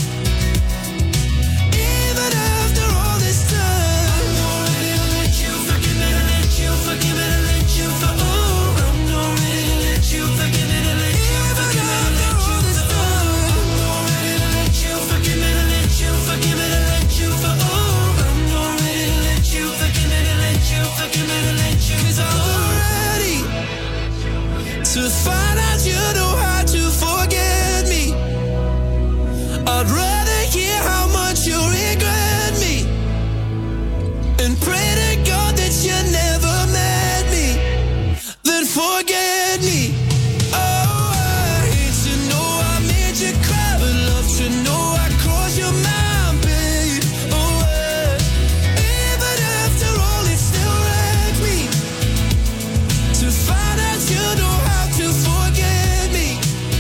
Even after all this time, I'm not ready to let you forgive me, to let you forgive me, to let you for. Oh, I'm not ready to let you forgive me, to let you forgive me, to let you for. I'm not ready to let you forgive me, to let you forgive me, to let you for. Oh, I'm not ready to let you forgive me, to let you forgive me, to let you. 'Cause I'm not ready to find out you know how to forget me. I'd rather hear how much you regret me and pray to God that you never met me, then forget me. Oh, I hate to know I made you cry, but love to know I crossed your mind, babe. Oh, even after all, it still wrecked me to find out you know how to forget me.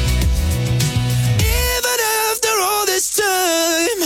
Even after all this time.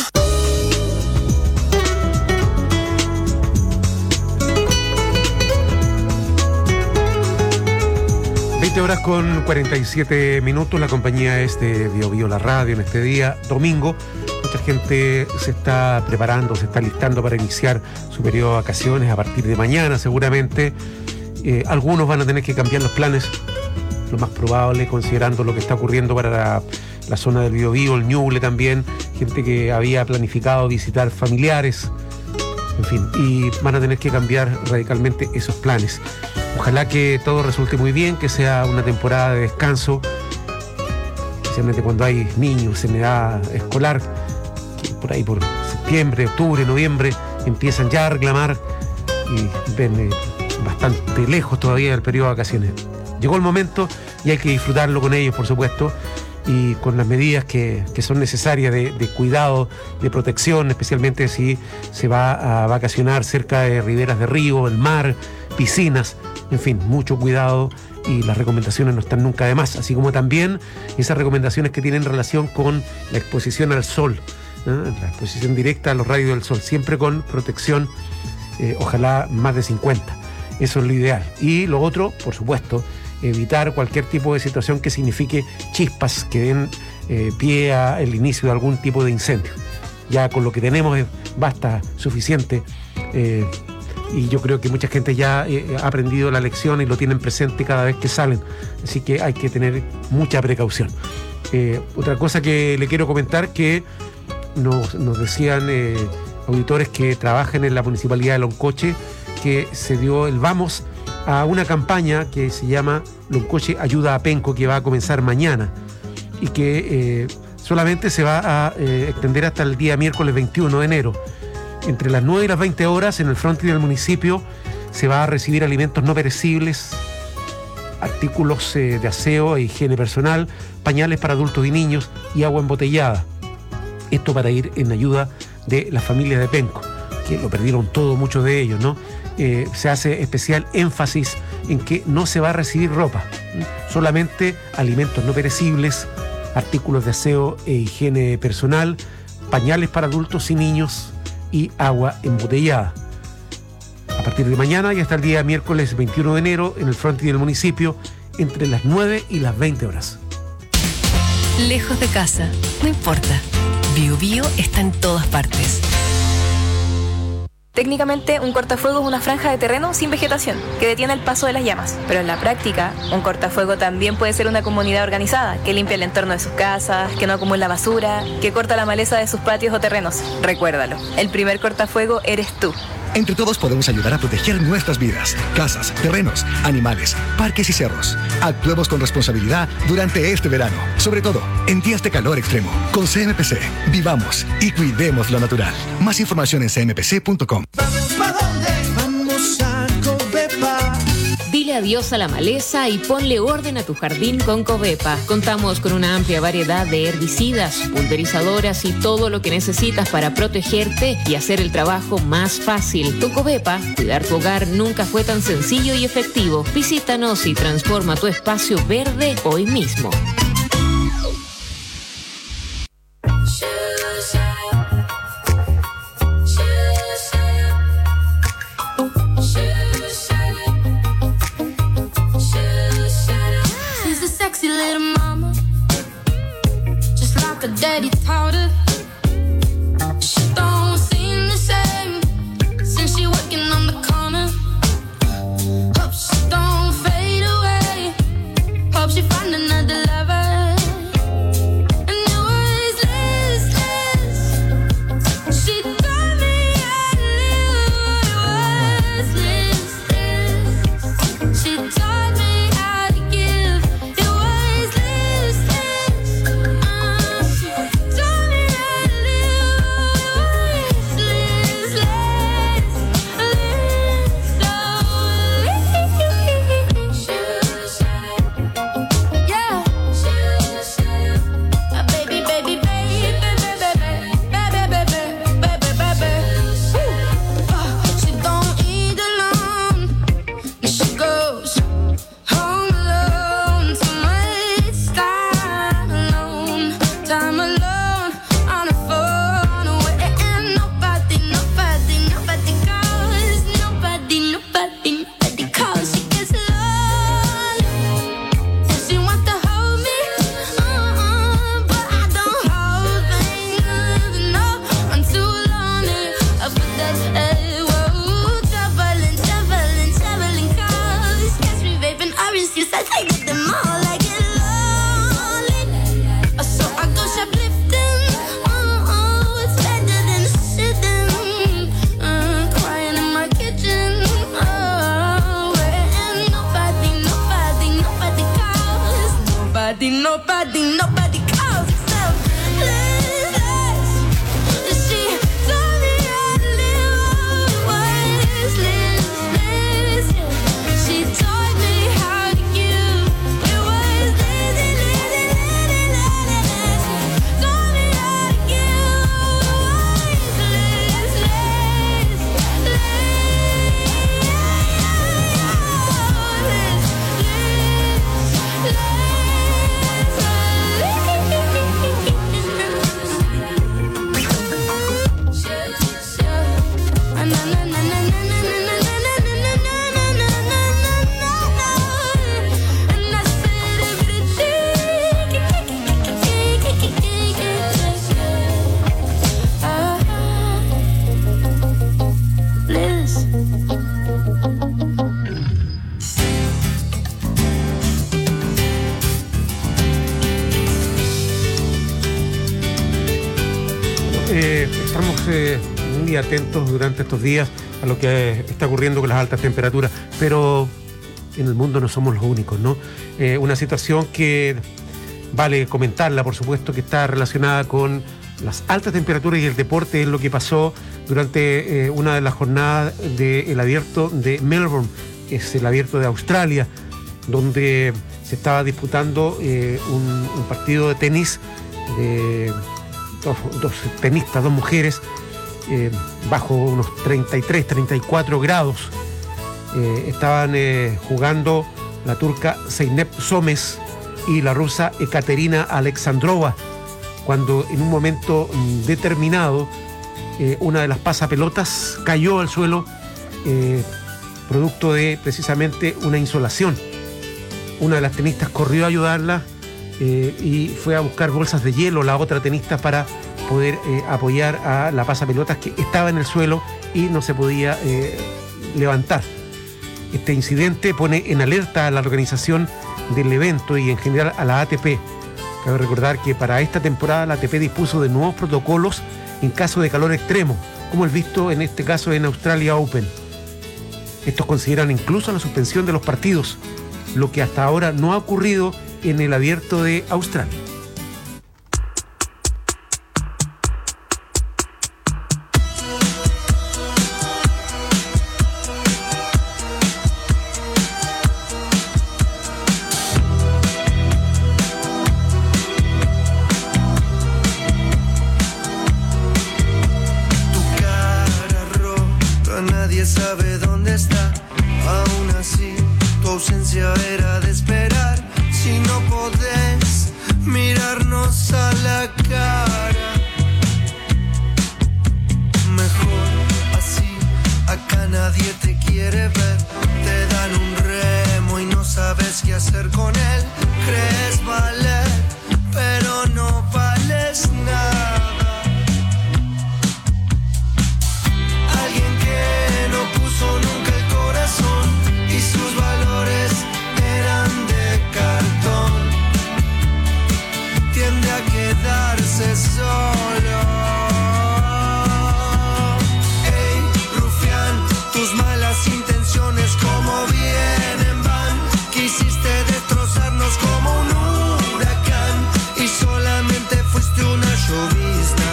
20 horas con 47 minutos, la compañía es de BioBio La Radio en este día, domingo. Mucha gente se está preparando, se está listando para iniciar su periodo de vacaciones a partir de mañana seguramente. Algunos van a tener que cambiar los planes, lo más probable, considerando lo que está ocurriendo para la zona del BioBio, el Ñuble también, gente que había planificado visitar familiares, en fin, y van a tener que cambiar radicalmente esos planes. Ojalá que todo resulte muy bien, que sea una temporada de descanso, especialmente cuando hay niños en edad escolar, que por ahí por septiembre, octubre, noviembre empiezan ya a reclamar y ven bastante lejos todavía del periodo de vacaciones. Llegó el momento y hay que disfrutarlo con ellos, por supuesto, y con las medidas que son necesarias de cuidado, de protección, especialmente si se va a vacacionar cerca de riberas de río, el mar, piscinas, en fin, mucho cuidado, y las recomendaciones no están nunca de más, así como también esas recomendaciones que tienen relación con la exposición al sol, la exposición directa a los rayos del sol, siempre con protección, ojalá más de 50. Eso es lo ideal. Y lo otro, por supuesto, evitar cualquier tipo de situación que signifique chispas que den pie al inicio de algún tipo de incendio. Ya con lo que tenemos basta, suficiente, y yo creo que mucha gente ya ha aprendido la lección y lo tienen presente cada vez que salen, así que hay que tener mucha precaución. Otra cosa que le quiero comentar, que nos decían auditores que trabajan en la Municipalidad de Loncoche, que se dio el vamos a una campaña que se llama Loncoche Ayuda a Penco, que va a comenzar mañana y que solamente se va a extender hasta el día miércoles 21 de enero. Entre las 9 y las 20 horas en el frontis del municipio se va a recibir alimentos no perecibles, artículos de aseo e higiene personal, pañales para adultos y niños y agua embotellada. Esto para ir en ayuda de las familias de Penco, que lo perdieron todo, muchos de ellos, ¿no? Se hace especial énfasis en que no se va a recibir ropa, solamente alimentos no perecibles, artículos de aseo e higiene personal, pañales para adultos y niños y agua embotellada. A partir de mañana y hasta el día miércoles 21 de enero en el frontis del municipio, entre las 9 y las 20 horas. Lejos de casa, no importa. BioBio está en todas partes. Técnicamente, un cortafuego es una franja de terreno sin vegetación que detiene el paso de las llamas. Pero en la práctica, un cortafuego también puede ser una comunidad organizada que limpia el entorno de sus casas, que no acumula basura, que corta la maleza de sus patios o terrenos. Recuérdalo, el primer cortafuego eres tú. Entre todos podemos ayudar a proteger nuestras vidas, casas, terrenos, animales, parques y cerros. Actuemos con responsabilidad durante este verano, sobre todo en días de calor extremo. Con CMPC, vivamos y cuidemos lo natural. Más información en cmpc.com. Vamos a Covepa. Dile adiós a la maleza y ponle orden a tu jardín con Covepa. Contamos con una amplia variedad de herbicidas, pulverizadoras y todo lo que necesitas para protegerte y hacer el trabajo más fácil. Con Covepa, cuidar tu hogar nunca fue tan sencillo y efectivo. Visítanos y transforma tu espacio verde hoy mismo. Daddy taught her. She don't seem the same since she working on the corner. Hope she don't fade away. Hope she find another lover. And it was listless. She taught me how to live. It was listless. She taught me how to give. It was listless. Nobody calls herself listless. She taught me how to live. Was listless. She taught me how to give. It was listless. Taught me how to Estamos muy atentos durante estos días a lo que está ocurriendo con las altas temperaturas, pero en el mundo no somos los únicos, ¿no? Una situación que vale comentarla, por supuesto, que está relacionada con las altas temperaturas y el deporte, es lo que pasó durante una de las jornadas del abierto de Melbourne, es el abierto de Australia, donde se estaba disputando un partido de tenis de dos tenistas, dos mujeres, bajo unos 33, 34 grados. Estaban jugando la turca Zeynep Somes y la rusa Ekaterina Alexandrova, cuando en un momento determinado una de las pasapelotas cayó al suelo, producto de precisamente una insolación. Una de las tenistas corrió a ayudarla y fue a buscar bolsas de hielo, la otra tenista, para poder apoyar a la pasapelotas que estaba en el suelo y no se podía levantar. Este incidente pone en alerta a la organización del evento y en general a la ATP. Cabe recordar que para esta temporada la ATP dispuso de nuevos protocolos en caso de calor extremo, como el visto en este caso en Australia Open. Estos consideran incluso la suspensión de los partidos, lo que hasta ahora no ha ocurrido en el Abierto de Australia. Nadie sabe dónde está, aún así tu ausencia era de esperar. Si no podés mirarnos a la cara, mejor así, acá nadie te quiere ver. Te dan un remo y no sabes qué hacer con él. Crees valer, pero no vales nada. Alguien que no puso nunca el corazón y sus valores eran de cartón, tiende a quedarse solo. Ey, rufián, tus malas intenciones como vienen van. Quisiste destrozarnos como un huracán y solamente fuiste una llovizna.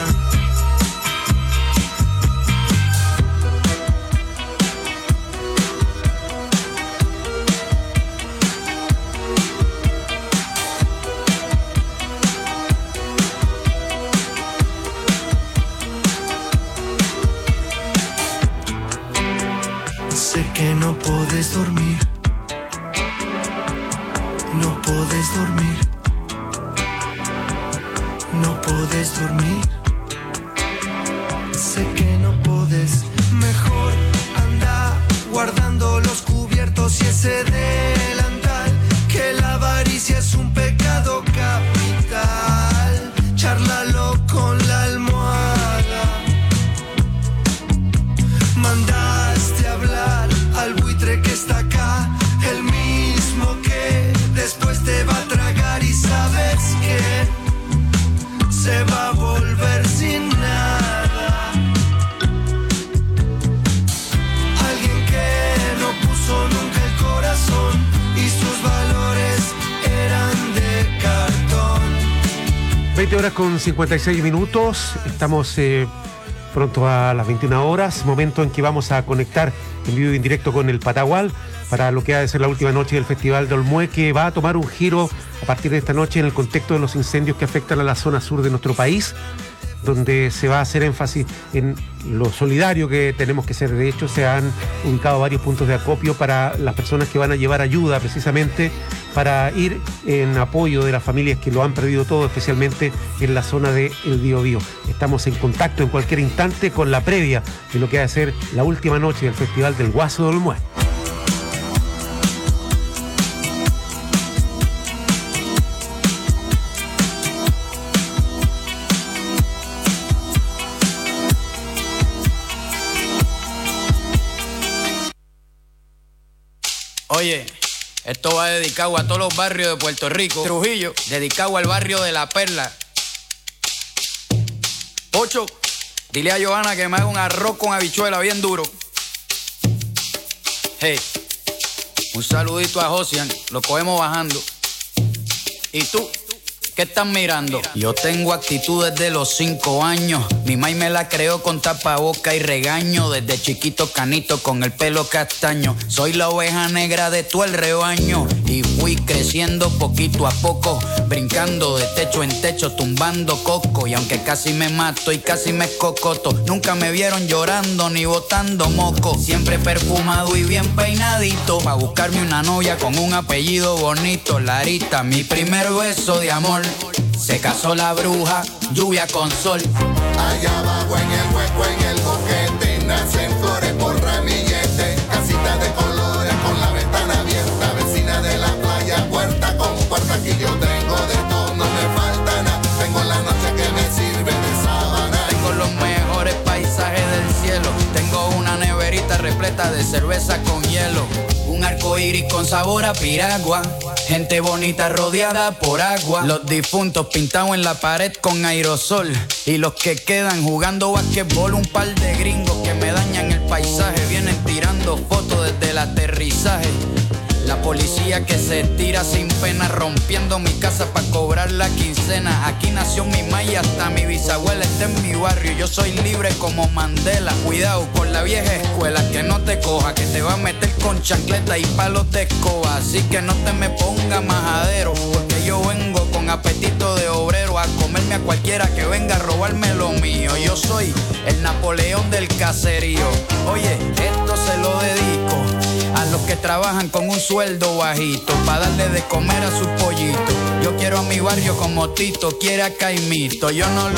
Sé que no podés dormir, no podés dormir, no podés dormir. Sé que no podés, mejor anda guardando los cubiertos y ese delantal, que la avaricia es un pecado capital. Chárlalo con la almohada. Mandaste hablar al buitre que está acá, el mismo que después te va a tragar y sabes que se va a volver sin nada. Alguien que no puso nunca el corazón y sus valores eran de cartón. 20 horas con 56 minutos, estamos pronto a las 21 horas, momento en que vamos a conectar en vivo y en directo con el Patagual para lo que ha de ser la última noche del Festival de Olmué, que va a tomar un giro a partir de esta noche en el contexto de los incendios que afectan a la zona sur de nuestro país, donde se va a hacer énfasis en lo solidario que tenemos que ser. De hecho, se han ubicado varios puntos de acopio para las personas que van a llevar ayuda, precisamente para ir en apoyo de las familias que lo han perdido todo, especialmente en la zona del Biobío. Estamos en contacto en cualquier instante con la previa de lo que va a ser la última noche del Festival del Guaso de Olmué. Oye, esto va dedicado a todos los barrios de Puerto Rico. Trujillo, dedicado al barrio de La Perla. Pocho, dile a Johanna que me haga un arroz con habichuela bien duro. Hey, un saludito a Josian, lo cogemos bajando. ¿Y tú? ¿Qué estás mirando? Yo tengo actitud desde los 5 años. Mi maíz me la creó con tapaboca y regaño. Desde chiquito canito con el pelo castaño. Soy la oveja negra de todo el rebaño. Y fui creciendo poquito a poco, brincando de techo en techo, tumbando coco. Y aunque casi me mato y casi me escocoto, nunca me vieron llorando ni botando moco. Siempre perfumado y bien peinadito, pa' buscarme una novia con un apellido bonito. Larita, mi primer beso de amor. Se casó la bruja, lluvia con sol. Allá abajo en el hueco, en el boquete, nacen flores por ramillete. Casita de colores con la ventana abierta, vecina de la playa, puerta con puerta. Aquí yo tengo de todo, no me falta nada. Tengo la noche que me sirve de sábana. Tengo los mejores paisajes del cielo. Tengo una neverita repleta de cerveza con hielo. Un arco iris con sabor a piragua. Gente bonita rodeada por agua. Los difuntos pintados en la pared con aerosol. Y los que quedan jugando basquetbol. Un par de gringos que me dañan el paisaje. Vienen tirando fotos desde el aterrizaje. La policía que se tira sin pena, rompiendo mi casa para cobrar la quincena. Aquí nació mi ma y hasta mi bisabuela está en mi barrio. Yo soy libre como Mandela. Cuidado con la vieja escuela, que no te coja, que te va a meter con chancleta y palos de escoba. Así que no te me ponga majadero, porque yo vengo con apetito de obrero a comerme a cualquiera que venga a robarme lo mío. Yo soy el Napoleón del caserío. Oye, esto se lo dedico a los que trabajan con un sueldo bajito, pa' darle de comer a su pollito. Yo quiero a mi barrio como Tito quiere a Caimito. Yo no lo